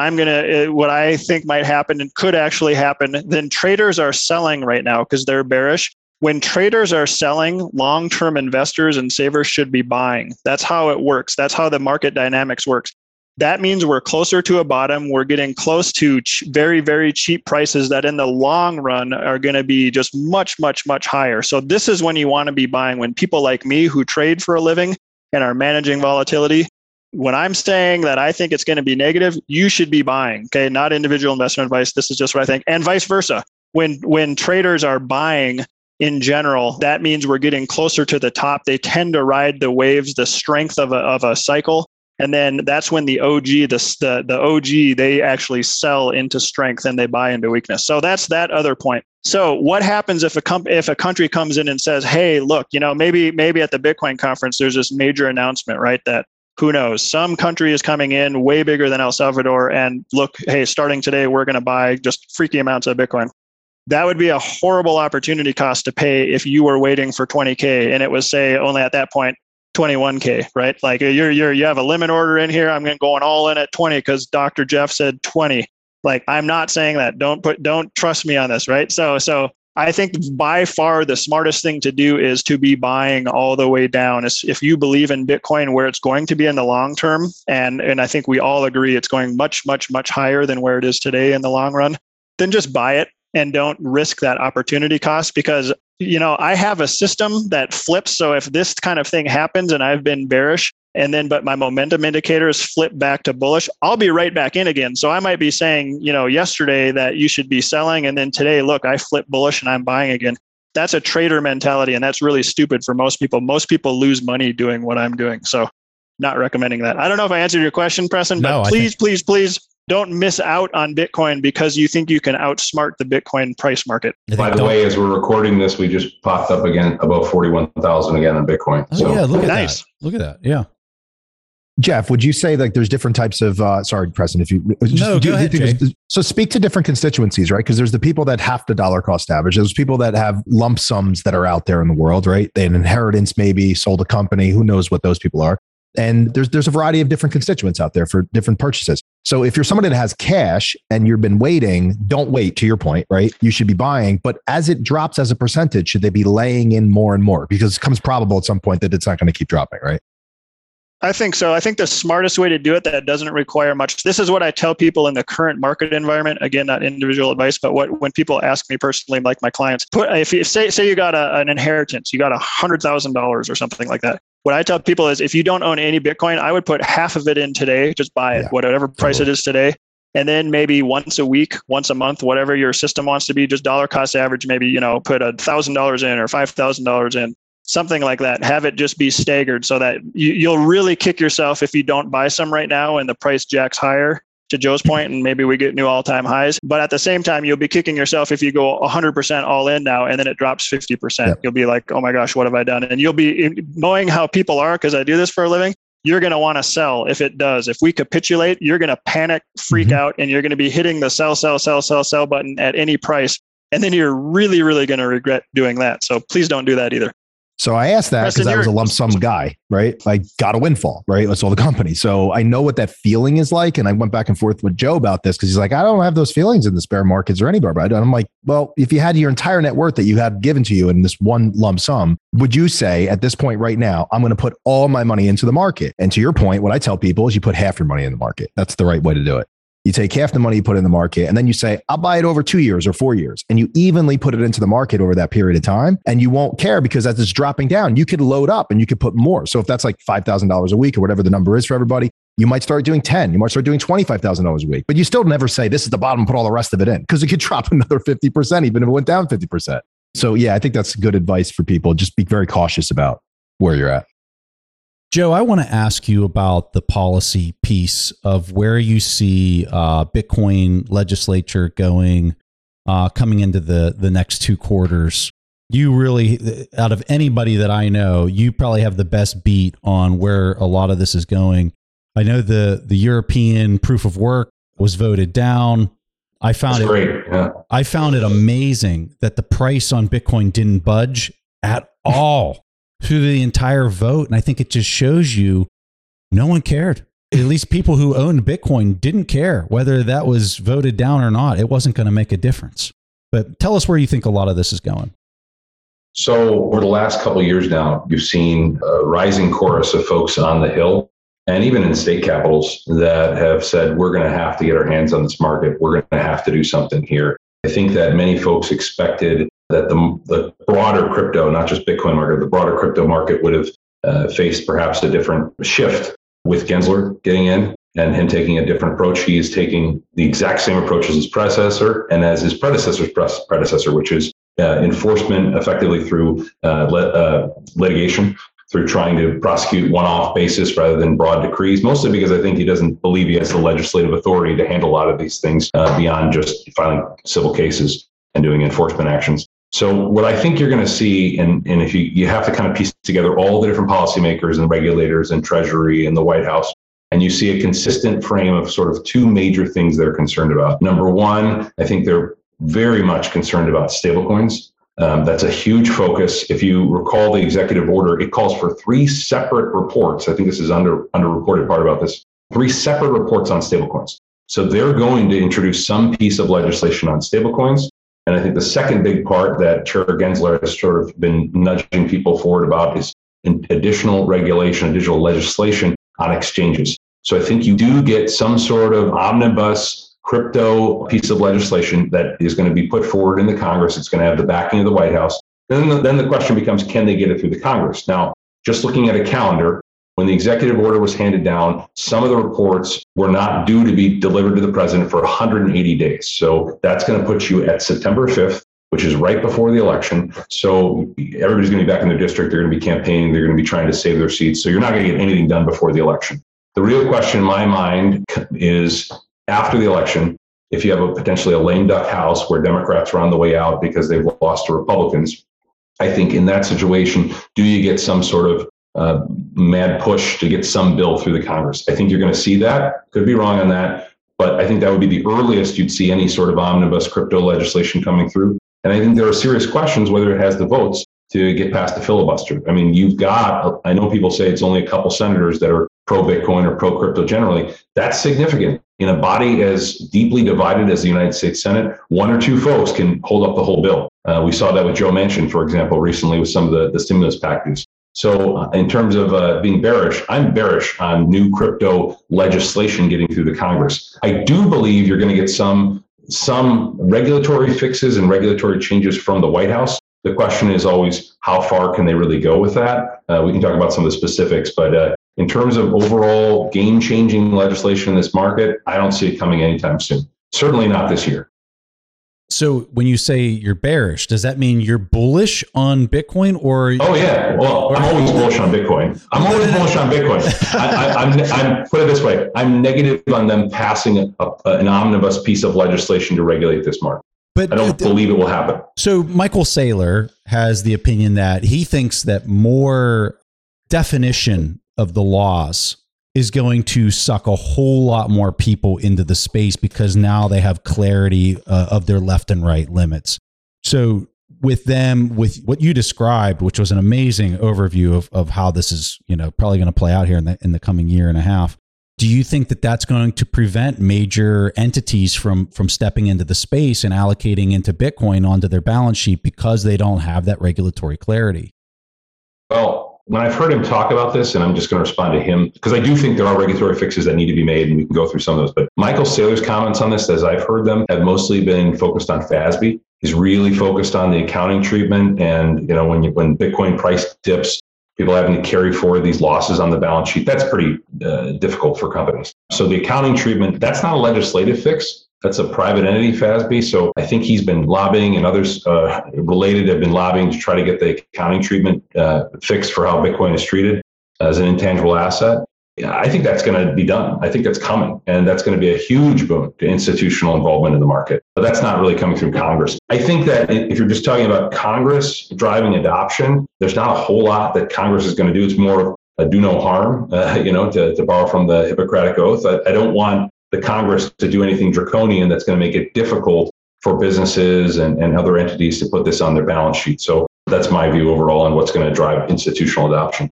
I think might happen and could actually happen, then traders are selling right now because they're bearish. When traders are selling, long-term investors and savers should be buying. That's how it works. That's how the market dynamics works. That means we're closer to a bottom. We're getting close to very, very cheap prices that in the long run are going to be just much, much, much higher. So this is when you want to be buying. When people like me who trade for a living and are managing volatility, when I'm saying that I think it's going to be negative, you should be buying. Okay, not individual investment advice. This is just what I think, and vice versa. When traders are buying, in general, that means we're getting closer to the top. They tend to ride the waves, the strength of a cycle. And then that's when the OG, the OG, they actually sell into strength and they buy into weakness. So that's that other point. So what happens if a country comes in and says, hey, look, maybe at the Bitcoin conference, there's this major announcement, right? That who knows, some country is coming in way bigger than El Salvador. And look, hey, starting today, we're going to buy just freaky amounts of Bitcoin. That would be a horrible opportunity cost to pay if you were waiting for 20K and it was, say, only at that point 21K, right? Like you have a limit order in here. I'm going all in at 20 because Dr. Jeff said 20. Like, I'm not saying that. Don't trust me on this, right? So I think by far the smartest thing to do is to be buying all the way down. If you believe in Bitcoin where it's going to be in the long term, and I think we all agree it's going much, much, much higher than where it is today in the long run, then just buy it. And don't risk that opportunity cost because, I have a system that flips. So if this kind of thing happens and I've been bearish but my momentum indicators flip back to bullish, I'll be right back in again. So I might be saying, yesterday that you should be selling. And then today, look, I flip bullish and I'm buying again. That's a trader mentality. And that's really stupid for most people. Most people lose money doing what I'm doing. So not recommending that. I don't know if I answered your question, Preston, but please. Don't miss out on Bitcoin because you think you can outsmart the Bitcoin price market. By the way, as we're recording this, we just popped up again above 41,000 again on Bitcoin. So. Yeah, look at that. Look at that. Yeah. Jeff, would you say like there's different types of, sorry, Preston, if you go ahead, Jay. So speak to different constituencies, right? Because there's the people that have to dollar cost average. There's people that have lump sums that are out there in the world, right? They had an inheritance, maybe sold a company. Who knows what those people are? And there's a variety of different constituents out there for different purchases. So if you're somebody that has cash and you've been waiting, don't wait, to your point, right? You should be buying, but as it drops as a percentage, should they be laying in more and more? Because it becomes probable at some point that it's not going to keep dropping, right? I think so. I think the smartest way to do it that doesn't require much. This is what I tell people in the current market environment. Again, not individual advice, but when people ask me personally, like my clients, if you say you got an inheritance, you got $100,000 or something like that. What I tell people is if you don't own any Bitcoin, I would put half of it in today, just buy it, whatever price it is today. And then maybe once a week, once a month, whatever your system wants to be, just dollar cost average, maybe, put $1,000 in or $5,000 in, something like that. Have it just be staggered so that you'll really kick yourself if you don't buy some right now and the price jacks higher, to Joe's point, and maybe we get new all-time highs. But at the same time, you'll be kicking yourself if you go 100% all in now and then it drops 50%. Yep. You'll be like, oh my gosh, what have I done? And you'll be, knowing how people are, because I do this for a living, you're going to want to sell if it does. If we capitulate, you're going to panic, freak out, and you're going to be hitting the sell button at any price. And then you're really, really going to regret doing that. So please don't do that either. So I asked that because I was a lump sum guy, right? I got a windfall, right? I sold the company. So I know what that feeling is like. And I went back and forth with Joe about this because he's like, I don't have those feelings in the bear markets or anywhere. But I'm like, well, if you had your entire net worth that you had given to you in this one lump sum, would you say at this point right now, I'm going to put all my money into the market? And to your point, what I tell people is you put half your money in the market. That's the right way to do it. You take half the money you put in the market, and then you say, I'll buy it over 2 years or 4 years. And you evenly put it into the market over that period of time. And you won't care because as it's dropping down, you could load up and you could put more. So if that's like $5,000 a week or whatever the number is for everybody, you might start doing 10, you might start doing $25,000 a week, but you still never say this is the bottom, put all the rest of it in because it could drop another 50%, even if it went down 50%. So yeah, I think that's good advice for people. Just be very cautious about where you're at. Joe, I want to ask you about the policy piece of where you see Bitcoin legislature going, coming into the next 2 quarters. You really, out of anybody that I know, you probably have the best beat on where a lot of this is going. I know the European proof of work was voted down. I found That's great. Yeah. I found it amazing that the price on Bitcoin didn't budge at all through the entire vote. And I think it just shows you no one cared. At least people who owned Bitcoin didn't care whether that was voted down or not. It wasn't going to make a difference. But tell us where you think a lot of this is going. So over the last couple of years now, you've seen a rising chorus of folks on the Hill and even in state capitals that have said, we're going to have to get our hands on this market. We're going to have to do something here. I think that many folks expected that the broader crypto, not just Bitcoin market, the broader crypto market would have faced perhaps a different shift with Gensler getting in and him taking a different approach. He is taking the exact same approach as his predecessor and as his predecessor's predecessor, which is enforcement effectively through litigation, through trying to prosecute one-off basis rather than broad decrees, mostly because I think he doesn't believe he has the legislative authority to handle a lot of these things beyond just filing civil cases and doing enforcement actions. So what I think you're going to see, and if you have to kind of piece together all the different policymakers and regulators and Treasury and the White House, and you see a consistent frame of sort of 2 major things they're concerned about. Number one, I think they're very much concerned about stablecoins. That's a huge focus. If you recall the executive order, it calls for 3 separate reports. I think this is underreported part about this. 3 separate reports on stablecoins. So they're going to introduce some piece of legislation on stablecoins. And I think the second big part that Chair Gensler has sort of been nudging people forward about is additional regulation, additional legislation on exchanges. So I think you do get some sort of omnibus crypto piece of legislation that is going to be put forward in the Congress. It's going to have the backing of the White House. Then the question becomes, can they get it through the Congress? Now, just looking at a calendar, when the executive order was handed down, some of the reports were not due to be delivered to the president for 180 days. So that's going to put you at September 5th, which is right before the election. So everybody's going to be back in their district. They're going to be campaigning. They're going to be trying to save their seats. So you're not going to get anything done before the election. The real question in my mind is after the election, if you have potentially a lame duck House where Democrats are on the way out because they've lost to Republicans, I think in that situation, do you get some sort of mad push to get some bill through the Congress? I think you're going to see that. Could be wrong on that, but I think that would be the earliest you'd see any sort of omnibus crypto legislation coming through. And I think there are serious questions whether it has the votes to get past the filibuster. I mean, I know people say it's only a couple senators that are pro-Bitcoin or pro-crypto generally. That's significant. In a body as deeply divided as the United States Senate, 1 or 2 folks can hold up the whole bill. We saw that with Joe Manchin, for example, recently with some of the stimulus packages. So in terms of being bearish, I'm bearish on new crypto legislation getting through the Congress. I do believe you're going to get some regulatory fixes and regulatory changes from the White House. The question is always, how far can they really go with that? We can talk about some of the specifics, but in terms of overall game-changing legislation in this market, I don't see it coming anytime soon. Certainly not this year. So when you say you're bearish, does that mean you're bullish on Bitcoin or? Oh yeah, well, I'm always bullish on Bitcoin. I'm put it this way: I'm negative on them passing an omnibus piece of legislation to regulate this market. But I don't believe it will happen. So Michael Saylor has the opinion that he thinks that more definition of the laws is going to suck a whole lot more people into the space because now they have clarity of their left and right limits. So with what you described, which was an amazing overview of how this is, probably going to play out here in the coming year and a half, do you think that that's going to prevent major entities from stepping into the space and allocating into Bitcoin onto their balance sheet because they don't have that regulatory clarity? Well, when I've heard him talk about this, and I'm just going to respond to him, because I do think there are regulatory fixes that need to be made, and we can go through some of those. But Michael Saylor's comments on this, as I've heard them, have mostly been focused on FASB. He's really focused on the accounting treatment. And, when Bitcoin price dips, people having to carry forward these losses on the balance sheet, that's pretty difficult for companies. So the accounting treatment, that's not a legislative fix. That's a private entity, FASB. So I think he's been lobbying, and others related have been lobbying to try to get the accounting treatment fixed for how Bitcoin is treated as an intangible asset. I think that's going to be done. I think that's coming, and that's going to be a huge boon to institutional involvement in the market. But that's not really coming through Congress. I think that if you're just talking about Congress driving adoption, there's not a whole lot that Congress is going to do. It's more of a do no harm, to borrow from the Hippocratic Oath. I don't want the Congress to do anything draconian that's going to make it difficult for businesses and other entities to put this on their balance sheet. So that's my view overall on what's going to drive institutional adoption.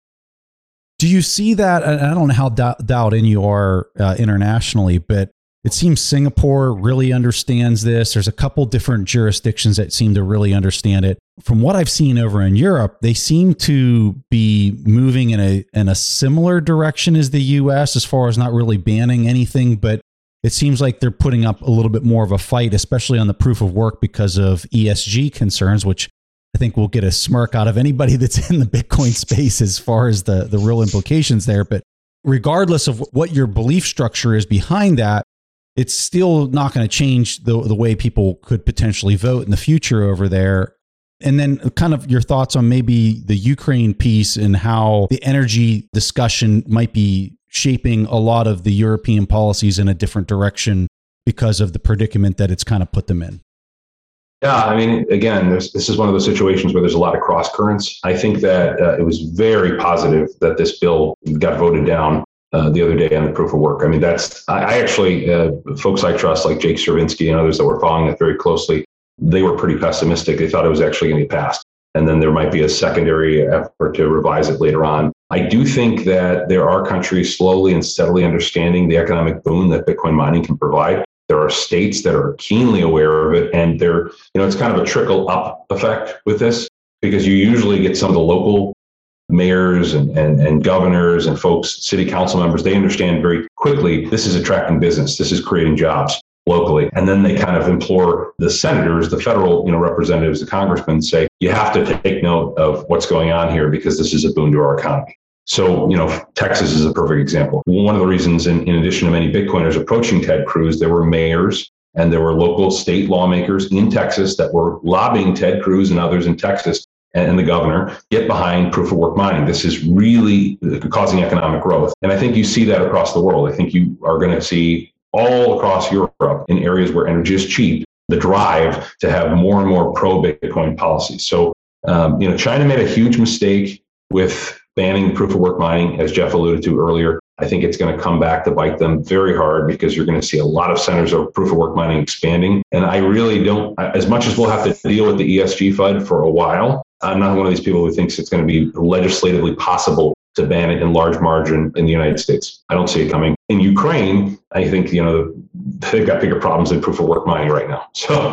Do you see that? I don't know how dialed in you are internationally, but it seems Singapore really understands this. There's a couple different jurisdictions that seem to really understand it. From what I've seen over in Europe, they seem to be moving in a similar direction as the US as far as not really banning anything, but it seems like they're putting up a little bit more of a fight, especially on the proof of work because of ESG concerns, which I think we'll get a smirk out of anybody that's in the Bitcoin space as far as the real implications there. But regardless of what your belief structure is behind that, it's still not going to change the way people could potentially vote in the future over there. And then kind of your thoughts on maybe the Ukraine piece and how the energy discussion might be shaping a lot of the European policies in a different direction because of the predicament that it's kind of put them in. Yeah, I mean, again, this is one of those situations where there's a lot of cross currents. I think that it was very positive that this bill got voted down the other day on the proof of work. I mean, I actually, folks I trust like Jake Cervinsky and others that were following it very closely, they were pretty pessimistic. They thought it was actually going to get passed. And then there might be a secondary effort to revise it later on. I do think that there are countries slowly and steadily understanding the economic boon that Bitcoin mining can provide. There are states that are keenly aware of it, and it's kind of a trickle up effect with this, because you usually get some of the local mayors and governors and folks, city council members, they understand very quickly this is attracting business, this is creating jobs locally. And then they kind of implore the senators, the federal representatives, the congressmen, say, you have to take note of what's going on here because this is a boon to our economy. So, Texas is a perfect example. One of the reasons, in addition to many Bitcoiners approaching Ted Cruz, there were mayors and there were local state lawmakers in Texas that were lobbying Ted Cruz and others in Texas and the governor get behind proof of work mining. This is really causing economic growth. And I think you see that across the world. I think you are going to see all across Europe in areas where energy is cheap, the drive to have more and more pro-Bitcoin policies. So, China made a huge mistake with banning proof of work mining, as Jeff alluded to earlier. I think it's going to come back to bite them very hard because you're going to see a lot of centers of proof of work mining expanding. And I really don't, as much as we'll have to deal with the ESG FUD for a while, I'm not one of these people who thinks it's going to be legislatively possible to ban it in large margin in the United States. I don't see it coming. In Ukraine, I think, they've got bigger problems than proof of work mining right now. So,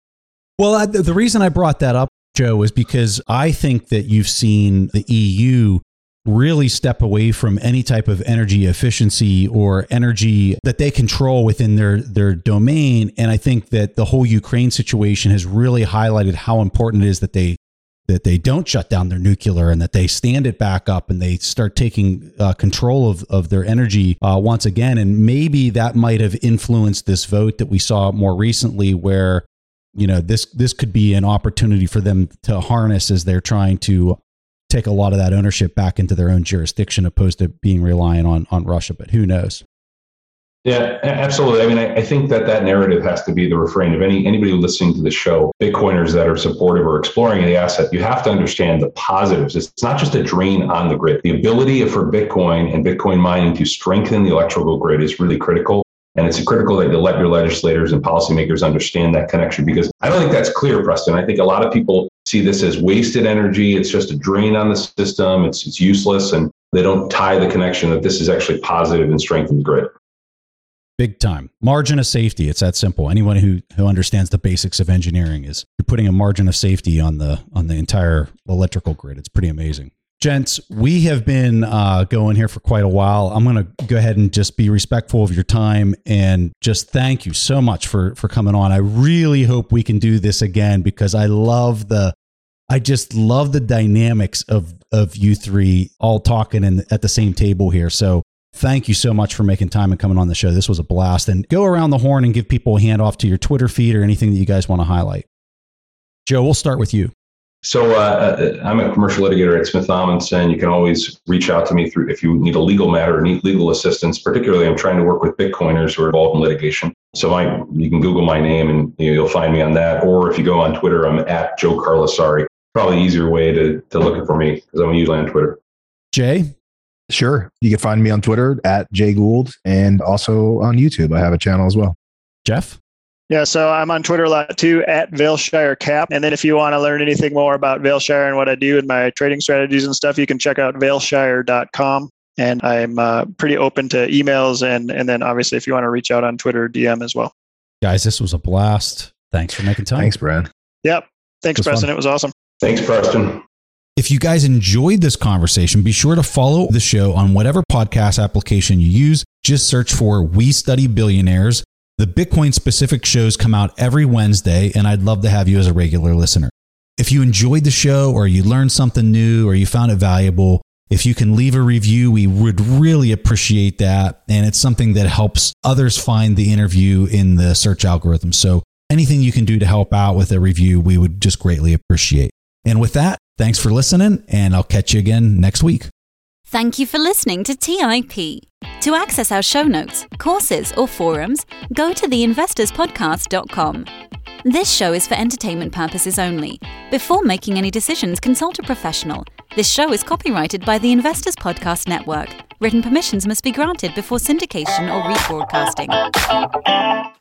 well, the reason I brought that up, Joe, is because I think that you've seen the EU really step away from any type of energy efficiency or energy that they control within their domain. And I think that the whole Ukraine situation has really highlighted how important it is that they don't shut down their nuclear and that they stand it back up and they start taking control of their energy once again. And maybe that might have influenced this vote that we saw more recently where, this could be an opportunity for them to harness as they're trying to take a lot of that ownership back into their own jurisdiction opposed to being reliant on Russia. But who knows? Yeah, absolutely. I mean, I think that narrative has to be the refrain of anybody listening to the show, Bitcoiners that are supportive or exploring the asset. You have to understand the positives. It's not just a drain on the grid. The ability for Bitcoin and Bitcoin mining to strengthen the electrical grid is really critical. And it's critical that you let your legislators and policymakers understand that connection, because I don't think that's clear, Preston. I think a lot of people see this as wasted energy. It's just a drain on the system. It's useless. And they don't tie the connection that this is actually positive and strengthen the grid. Big time. Margin of safety. It's that simple. Anyone who understands the basics of engineering is you're putting a margin of safety on the entire electrical grid. It's pretty amazing. Gents, we have been going here for quite a while. I'm going to go ahead and just be respectful of your time and just thank you so much for coming on. I really hope we can do this again because I just love the dynamics of you three all talking at the same table here. So thank you so much for making time and coming on the show. This was a blast. And go around the horn and give people a handoff to your Twitter feed or anything that you guys want to highlight. Joe, we'll start with you. So I'm a commercial litigator at Smith Amundsen. You can always reach out to me if you need a legal matter or need legal assistance. Particularly, I'm trying to work with Bitcoiners who are involved in litigation. So you can Google my name and you'll find me on that. Or if you go on Twitter, I'm at Joe Carlasari. Probably an easier way to look for me because I'm usually on Twitter. Jay? Sure. You can find me on Twitter at Jay Gould and also on YouTube. I have a channel as well. Jeff? Yeah, so I'm on Twitter a lot too, at Vailshire Cap. And then if you want to learn anything more about Vailshire and what I do and my trading strategies and stuff, you can check out vailshire.com. And I'm pretty open to emails. And then obviously, if you want to reach out on Twitter, DM as well. Guys, this was a blast. Thanks for making time. Thanks, Brad. Yep. Thanks, Preston. Fun. It was awesome. Thanks, Preston. If you guys enjoyed this conversation, be sure to follow the show on whatever podcast application you use. Just search for We Study Billionaires. The Bitcoin specific shows come out every Wednesday, and I'd love to have you as a regular listener. If you enjoyed the show or you learned something new or you found it valuable, if you can leave a review, we would really appreciate that. And it's something that helps others find the interview in the search algorithm. So anything you can do to help out with a review, we would just greatly appreciate. And with that, thanks for listening, and I'll catch you again next week. Thank you for listening to TIP. To access our show notes, courses, or forums, go to theinvestorspodcast.com. This show is for entertainment purposes only. Before making any decisions, consult a professional. This show is copyrighted by the Investors Podcast Network. Written permissions must be granted before syndication or rebroadcasting.